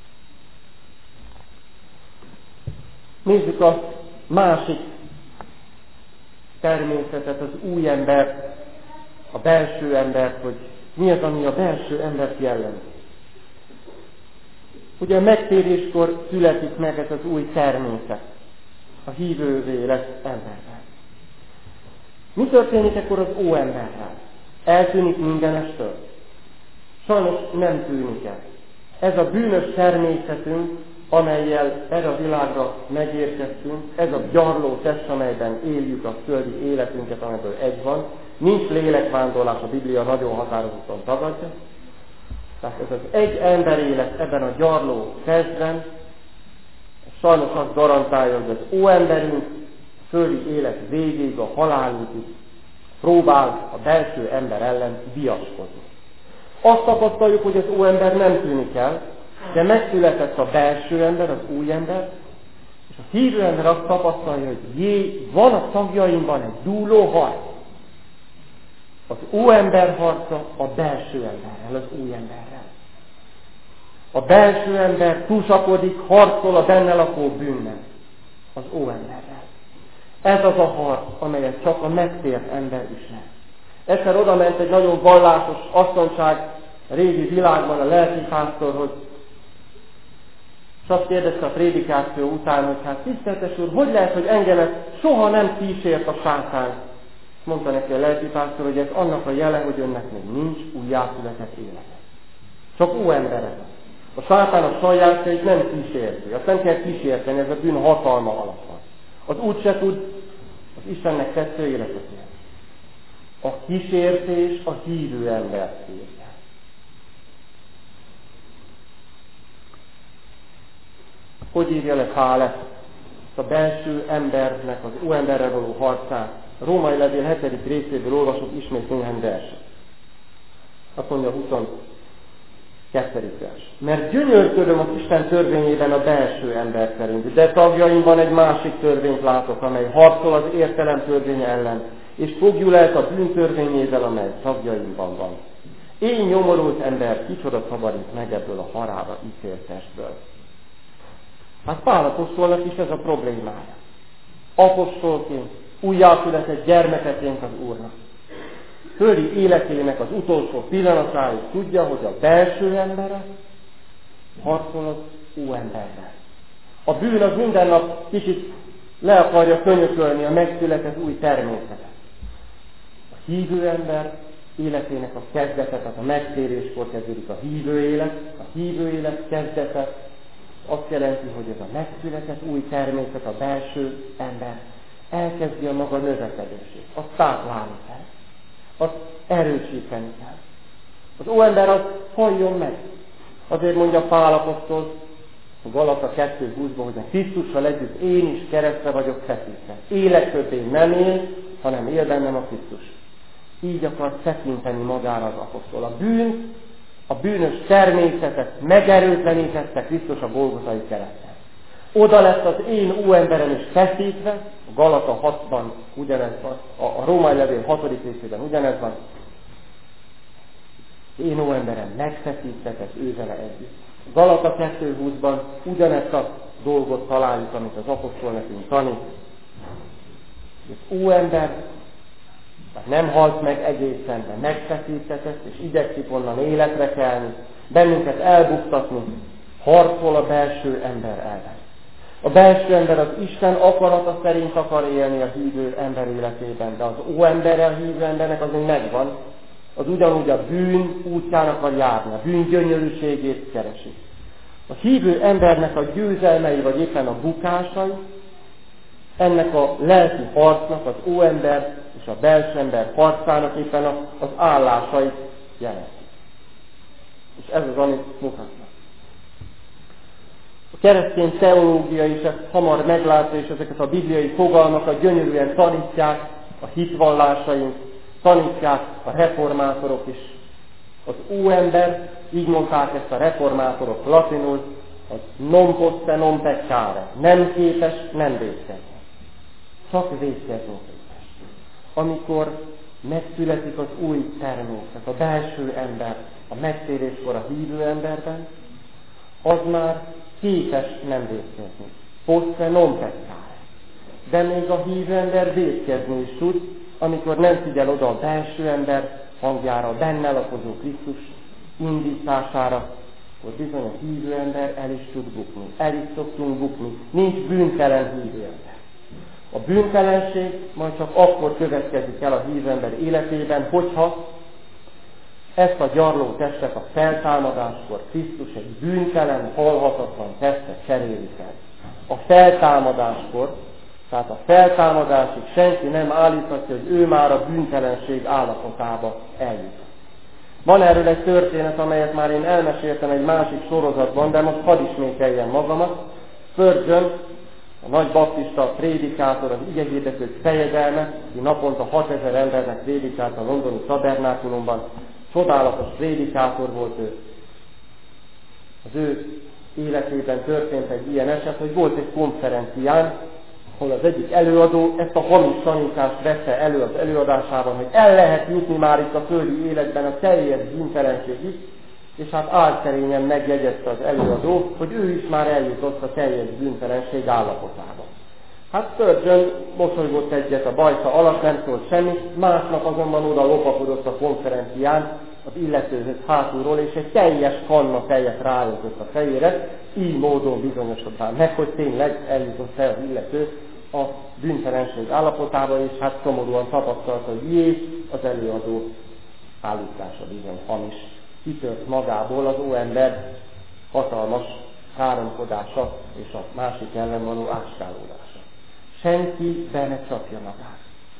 Nézzük a másik természetet, az új embert, a belső embert, hogy mi az, ami a belső embert jellemzi. Ugye a megtéréskor születik meg ez az új természet, a hívővé lesz emberrel. Mi történik akkor az óemberrel? Eltűnik mindenestől? Sajnos nem tűnik el. Ez a bűnös természetünk, amellyel erre a világra megérkeztünk, ez a gyarló test, amelyben éljük a földi életünket, amelyből egy van, nincs lélekvándorlás, a Biblia nagyon határozottan tagadja. Tehát ez az egy ember élet ebben a gyarló testben, sajnos azt garantálja, hogy az óemberünk földi élet végéig, a halálutig próbál a belső ember ellen viaskodni. Azt tapasztaljuk, hogy az óember nem tűnik el, de megszületett a belső ember, az új ember, és a hívő ember azt tapasztalja, hogy van a tagjaimban egy dúló harc. Az óember harca a belső emberrel, az új emberrel. A belső ember túlsakodik, harcol a benne lakó bűnnel, az óemberrel. Ez az a harc, amelyet csak a megtért ember ismer. Egyszer oda ment egy nagyon vallásos asszonyság régi világban a lelkipásztorhoz, És azt kérdezte a prédikáció után, hogy hát tiszteltes úr, hogy lehet, hogy engemet soha nem kísért a sátán? Mondta neki a lelkipásztor, hogy ez annak a jele, hogy önnek még nincs újjászületett élete. Csak óembere van. A sátán a sajátjait nem kísérti. Azt nem kell kísérteni, ez a bűn hatalma alatt van. Az úgyse tud az Istennek tetsző életet élni. A kísértés a hívő embert érje. Hogy írja le Pál ezt a belső embernek az óemberrel való harcát? A Római Levél 7. részéből olvasok ismét néhány verset. Azt mondja a 22. vers. Mert gyönyörködöm az Isten törvényében a belső ember szerint, de tagjaimban egy másik törvényt látok, amely harcol az értelem törvénye ellen, és fogjul el a bűn törvényével, amely tagjaimban van. Én nyomorult ember, kicsoda szabadít meg ebből a halálra ítélt testből. Hát Pál apostolnak is ez a problémája. Apostolként, újjászületett gyermekeként az Úrnak. Földi életének az utolsó pillanatáig tudja, hogy a belső embere harcol az óemberrel. A bűn az minden nap kicsit le akarja könyökölni a megszületett új természetet. A hívő ember életének a kezdete, tehát a megtéréskor kezdődik a hívő élet. A hívő élet kezdete azt jelenti, hogy ez a megszületett új természet, a belső ember elkezdi a maga növekedését, azt táplálni kell, azt erősíteni kell. Az óember az halljon meg. Azért mondja Pál apostol a Galata 2:20-ban, hogy a Krisztussal együtt én is keresztre vagyok feszítve. Élek többé nem én, hanem él bennem a Krisztus. Így akar tekinteni magára az apostol. A bűnös természetet megerőtlenítette Krisztus a Golgotai kereszten. Oda lett az én óemberem is feszítve, a Galata 6-ban ugyanez van, a Római Levél 6. részében ugyanez van. Az én óemberem megfeszítetett ő vele együtt. A Galata 2:20-ban ugyanezt a dolgot találjuk, amit az apostol nekünk tanít. Az óember nem halt meg egészen, de megfeszítetett, és igyekszik onnan életre kelni, bennünket elbuktatni, harcol a belső ember ellen. A belső ember az Isten akarata szerint akar élni a hívő ember életében, de az óembere a hívő embernek az még megvan, az ugyanúgy a bűn útján akar járni, a bűn gyönyörűségét keresi. A hívő embernek a győzelmei, vagy éppen a bukásai, ennek a lelki harcnak, az óember és a belső ember harcának éppen az állásait jelenti. És ez az, amit mutatnak. A keresztény teológia is ezt hamar meglátja, és ezeket a bibliai fogalmakat gyönyörűen tanítják a hitvallásaink, tanítják a reformátorok is. Az óember, így mondták ezt a reformátorok latinul, az non posse non peccare, nem képes, nem vétkezni. Csak vétkezni képes. Amikor megszületik az új természet, a belső ember, a megtéréskor a hívő emberben, az már képes nem vétkezni. Posse non peccare. De még a hívő ember vétkezni is tud, amikor nem figyel oda a belső ember hangjára, a benne lakozó Krisztus indítására, akkor bizony a hívő ember el is tud bukni. El is szoktunk bukni. Nincs bűntelen hívő ember. A bűntelenség majd csak akkor következik el a hívő ember életében, hogyha ezt a gyarló testet a feltámadáskor Krisztus egy bűntelen, halhatatlan testet cseréli fel. A feltámadáskor, tehát a feltámadásig senki nem állíthatja, hogy ő már a bűntelenség állapotába eljut. Van erről egy történet, amelyet már én elmeséltem egy másik sorozatban, de most hadd ismételjem magamat. Spurgeon, a nagy baptista prédikátor, az igehirdetők fejedelme, aki naponta 6000 embernek prédikált a londoni tabernákulumban. Csodálatos prédikátor volt ő. Az ő életében történt egy ilyen eset, hogy volt egy konferencián, ahol az egyik előadó ezt a hamis tanítást vette elő az előadásában, hogy el lehet jutni már itt a földi életben a teljes bűntelenségig, és hát álszerényen megjegyezte az előadó, hogy ő is már eljutott a teljes bűntelenség állapotába. Hát Spurgeon mosolygott egyet a bajsza alatt, nem szólt semmit, másnap azonban oda lopakodott a konferencián, az illetőhöz hátulról, és egy teljes kanna tejet ráöntött a fejére, így módon bizonyosodván meg, hogy tényleg eljutott el az illető a bűntelenség állapotába, és hát szomorúan tapasztalta, hogy az előadó állítása bizony hamis. Kitört magából az óember hatalmas káromkodása és a másik ellen való áskálódása. Senki be ne csapja magát.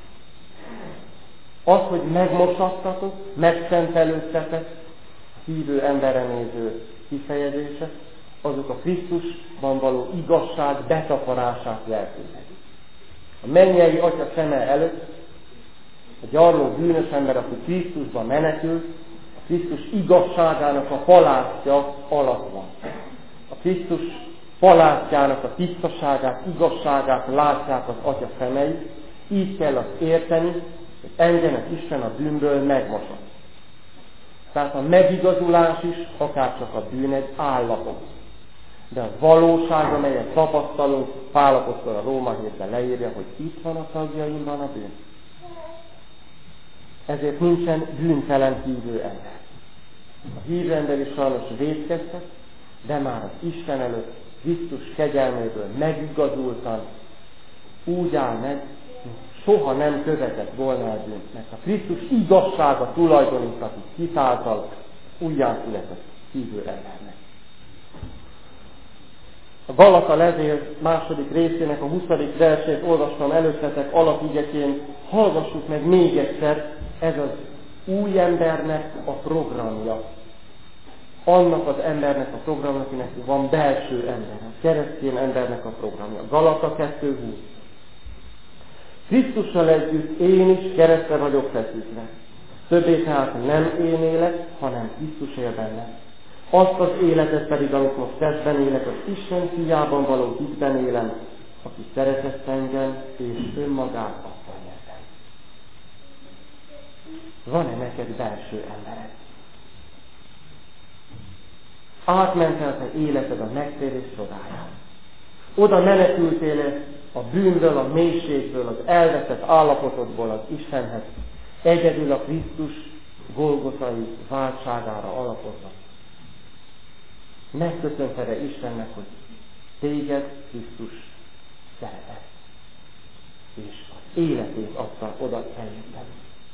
Az, hogy megmosattatok, megszentelődtetek, hívő emberre néző kifejezések, azok a Krisztusban való igazság betaparását jelképzik. A mennyei Atya szeme előtt a gyarló bűnös ember, aki Krisztusban menekül, a Krisztus igazságának a palástja alatt van. A Krisztus palástjának a tisztaságát, igazságát látják az Atya szemei, így kell azt érteni, hogy engemet Isten a bűnből megmosott. Tehát a megigazulás is, akárcsak a bűn egy állapot. De a valóság, amelyet tapasztalunk, Pál apostol a Róma 7-ben leírja, hogy itt van a tagjaimban a bűn. Ezért nincsen bűntelen hívő ember. A hívő ember is sajnos vétkezhet, de már az Isten előtt Krisztus kegyelméből megigazultan úgy áll meg, mint soha nem követett volna a bűnt. Mert a Krisztus igazsága tulajdonítatik hitáltal újjászületett hívő embernek. A Galata levél második részének a 20. versét olvastam előttetek alapigeként, hallgassuk meg még egyszer, ez az új embernek a programja. Annak az embernek a programja, akinek van belső ember, a keresztény embernek a programja. Galata 2:20. Krisztussal együtt én is keresztre vagyok feszítve. Többé tehát nem én élek, hanem Krisztus él bennem. Azt az életet pedig, amit most testben élek, az Isten fiában való hitben élem, aki szeretett engem, és önmagát adta nekem. Van-e neked belső embered? Átmentel te életed a megtérés csodáján. Oda menekültél a bűnből, a mélységből, az elveszett állapotodból az Istenhez, egyedül a Krisztus golgotai váltságára alapozva. Megköszönted-e Istennek, hogy téged Krisztus szeretett, és az életét adta oda eljöttem.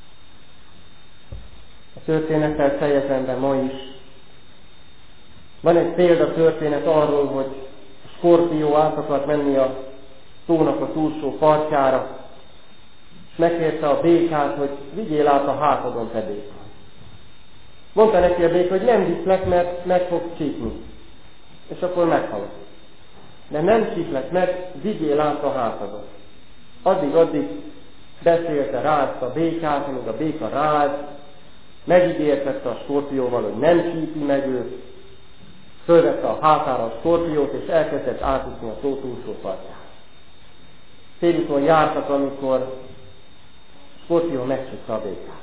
A történettel fejezem be ma is. Van egy példatörténet arról, hogy a skorpió át akart menni a tónak a túlsó partjára, és megkérte a békát, hogy vigyél át a hátadon, te béka. Mondta neki a béka, hogy nem viszlek, mert meg fog csípni, és akkor meghalok. De nem csíplek meg, vigyél át a hátadon. Addig beszélte rá ezt a békát, amíg a béka ráállt, megígértette a skorpióval, hogy nem csípi meg őt, fölvette a hátára a skorpiót, és elkezdett átúszni a tó túlsó partján. Félúton jártak, amikor a skorpió megcsukta a békát.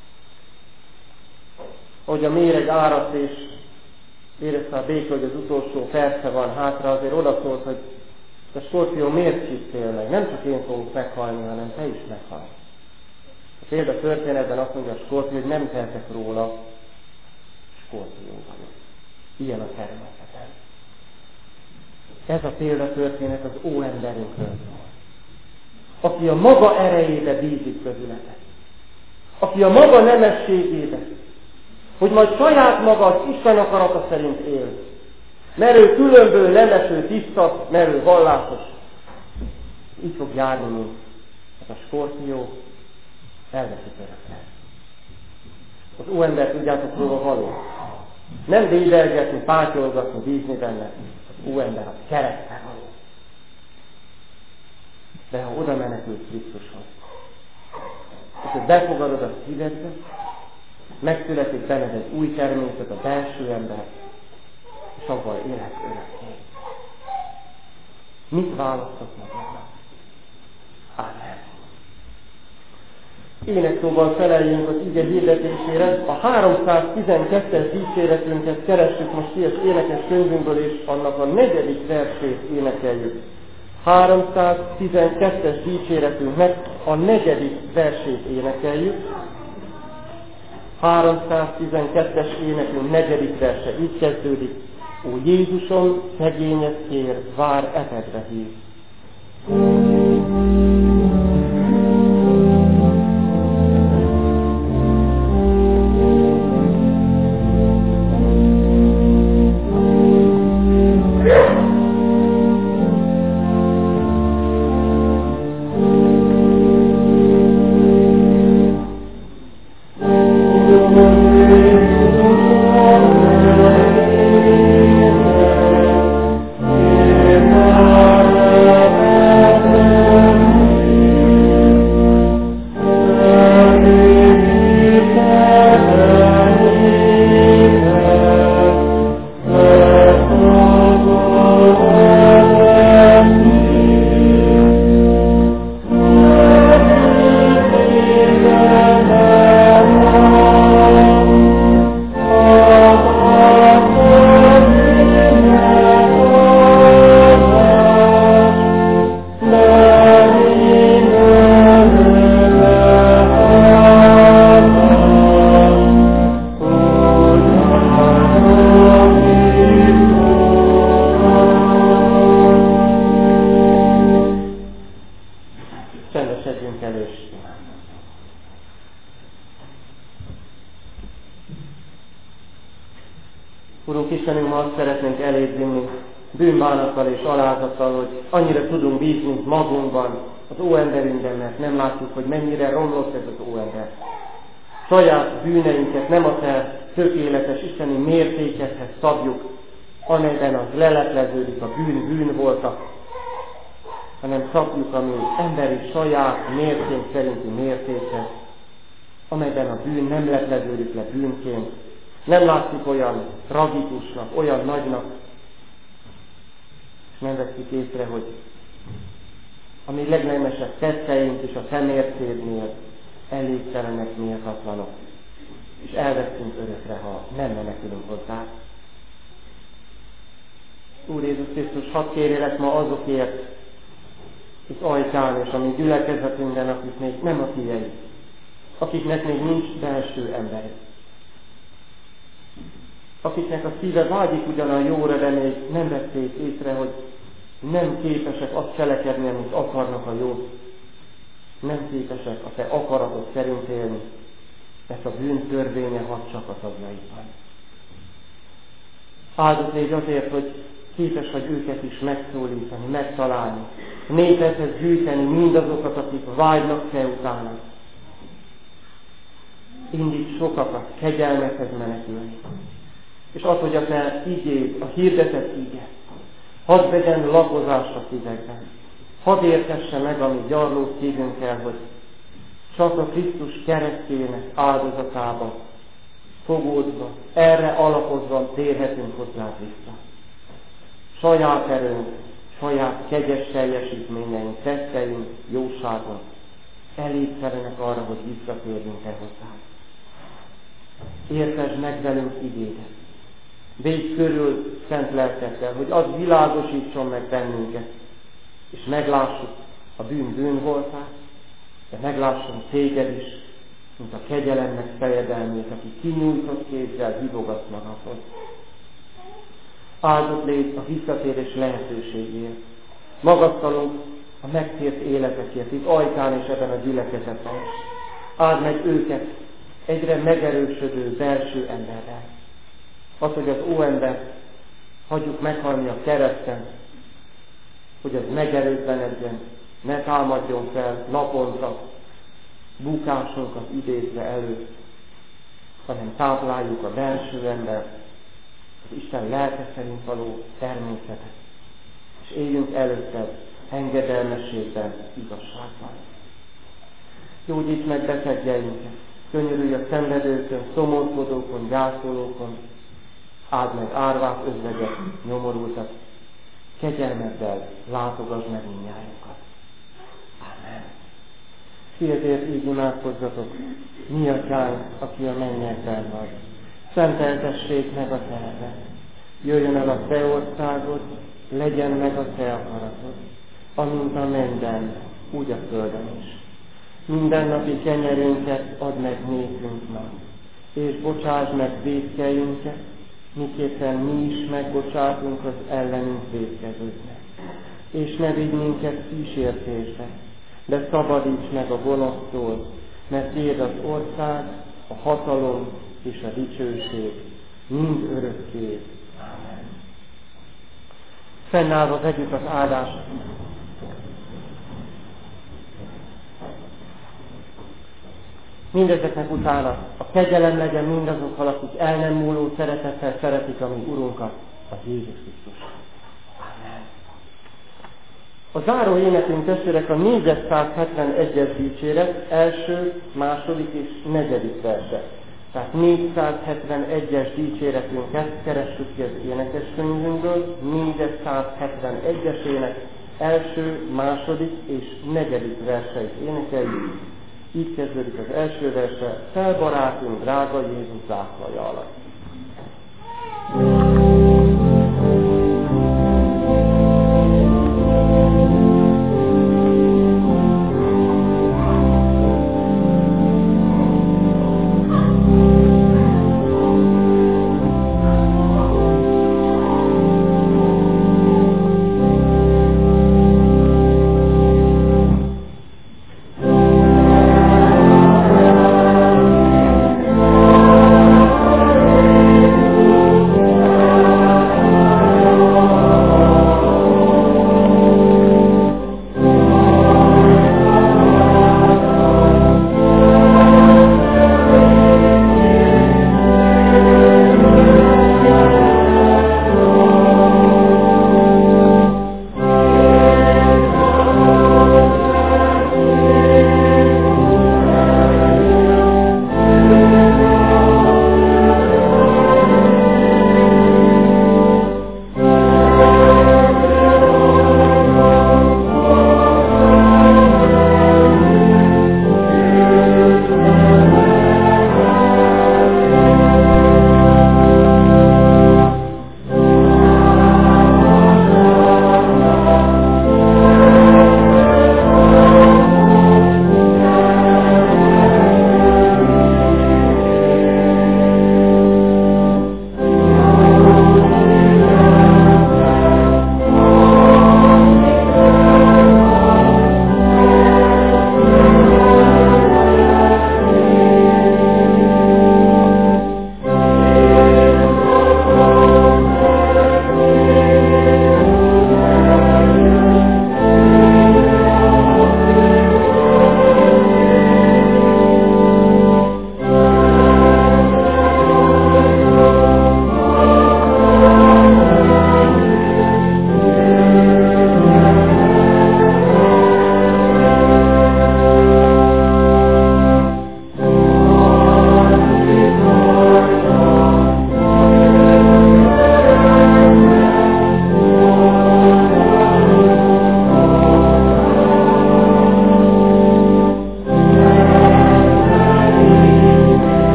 Ahogy a méreg áradt, és érezte a béka, hogy az utolsó perce van hátra, azért odaszólt, hogy a skorpió miért csíptél meg? Nem csak én fogok meghalni, hanem te is meghalsz. A példa történetben azt mondja a skorpió, hogy nem tehetek róla, skorpió vagyok. Ilyen a természeten. Ez a példatörténet az óemberünkről szól. Aki a maga erejébe bízik közületet. Aki a maga nemességébe, hogy majd saját maga az Isten akarata szerint él. Merő különből, nemeső, tiszta, merő vallásos. Így fog járni, mint ez a skorpió elveszi örökre. Az óember, tudjátok, róla való. Nem védelgetni, pátyolgatni, bízni benne. Az óember a keresztre való. De ha oda menekülsz Krisztushoz, és hogy befogadod a szívedbe, megszületik benned egy új természet, a belső ember, és avval élhetsz örökké. Mit választok magadnak? Ámen. Énekszóval feleljünk az ige hirdetésére. A 312-es dicséretünket keressük most ki az énekes könyvünkből, és annak a 4. versét énekeljük. 312-es dicséretünknek a 4. versét énekeljük. 312-es énekünk 4. verse így kezdődik. Ó Jézusom, szegényet kér, vár etedre hív. Urunk Istenünk, ma azt szeretnénk eléd vinni bűnbánattal és alázattal, hogy annyira tudunk bízni magunkban, az óemberünkben, mert nem látjuk, hogy mennyire romlott ez az óember. Saját bűneinket nem a te tökéletes isteni mértékedhez szabjuk, amelyben az lelepleződik, a bűn voltak, hanem szabjuk a mi emberi saját mérték szerinti mértékhez, amelyben a bűn nem lepleződik le bűnként, nem látszik olyan tragikusnak, olyan nagynak, és nem veszik észre, hogy a mi legnemesebb tetteink is a szemércédnél elégtelenek, méltatlanok, és elveszünk örökre, ha nem menekülünk hozzá. Úr Jézus Krisztus, hadd kérjelek ma azokért, itt Ajkán és a mi gyülekezetünkben, akik még nem a tiéd, akiknek még nincs belső emberük, akiknek a szíve vágyik ugyan a jóra, de még nem vették észre, hogy nem képesek azt cselekedni, amit akarnak a jót, nem képesek a te akaratod szerint élni, mert a bűn törvénye had csak a tagjaikban. Áldott légy azért, hogy képes vagy őket is megszólítani, megtalálni, népedhez gyűjteni mindazokat, akik vágynak te utána. Indíts sokakat kegyelmethez menekülni. És az, hogy a te igéd, a hirdetett ige, hadd vegyen lakozást a szívekben. Hadd értesse meg a mi gyarló szívünkkel, hogy csak a Krisztus keresztjének áldozatába fogódva, erre alapozva térhetünk hozzá vissza. Saját erőnk, saját kegyes teljesítményeink, tetteink, jóságon elégtelenek arra, hogy visszatérjünk-e hozzá. Értesd meg velünk igédet. Védj körül szent lelkekkel, hogy az világosítson meg bennünket, és meglássuk a bűn voltát, de meglássunk téged is, mint a kegyelemnek fejedelmét, aki kinyújtott kézzel hívogat magadhoz. Áldott légy a visszatérés lehetőségért. Magasztalunk a megtért életekért itt Ajkán és ebben a gyülekezetben. Áld meg őket egyre megerősödő belső emberrel. Az, hogy az óember hagyjuk meghalni a kereszten, hogy az megerőtlenedjen, ne támadjon fel naponta, bukásunkat idézve elő, hanem tápláljuk a belső embert, az Isten lelke szerint való természetet, és éljünk előtted engedelmességben, igazságban. Gyógyíts meg betegeinket, könyörülj a szenvedőkön, szomorkodókon, gyászolókon, áld meg árvát, özvegyet, nyomorultat, kegyelmeddel látogass meg mindnyájunkat. Amen. Fiatért így imádkozzatok, mi atyánk, aki a mennyekben vagy. Szenteltessék meg a te neved. Jöjjön el a te országod, legyen meg a te akaratod, amint a mennyben, úgy a földön is. Mindennapi kenyerünket add meg nékünk ma, és bocsáss meg vétkeinket, miképpen mi is megbocsátunk az ellenünk vétkezőknek. És ne vigy minket kísértésbe, de szabadíts meg a gonosztól, mert tiéd az ország, a hatalom és a dicsőség mind örökké. Amen. Fennállva vegyük az áldást. Mindezeknek utána a kegyelem legyen mindazokkal, akik el nem múló szeretettel szeretik a mi Urunkat, az Jézus Krisztus. Amen. A záró énekünk, testvérek, a 471-es dicséret első, második és negyedik verse. Tehát 471-es dicséretünket keressük ki az énekeskönyvünkből, 471-es ének első, második és negyedik verseit énekeljük. Így kezdődik az első verse: Fel barátunk, drága Jézus zászlaja alatt.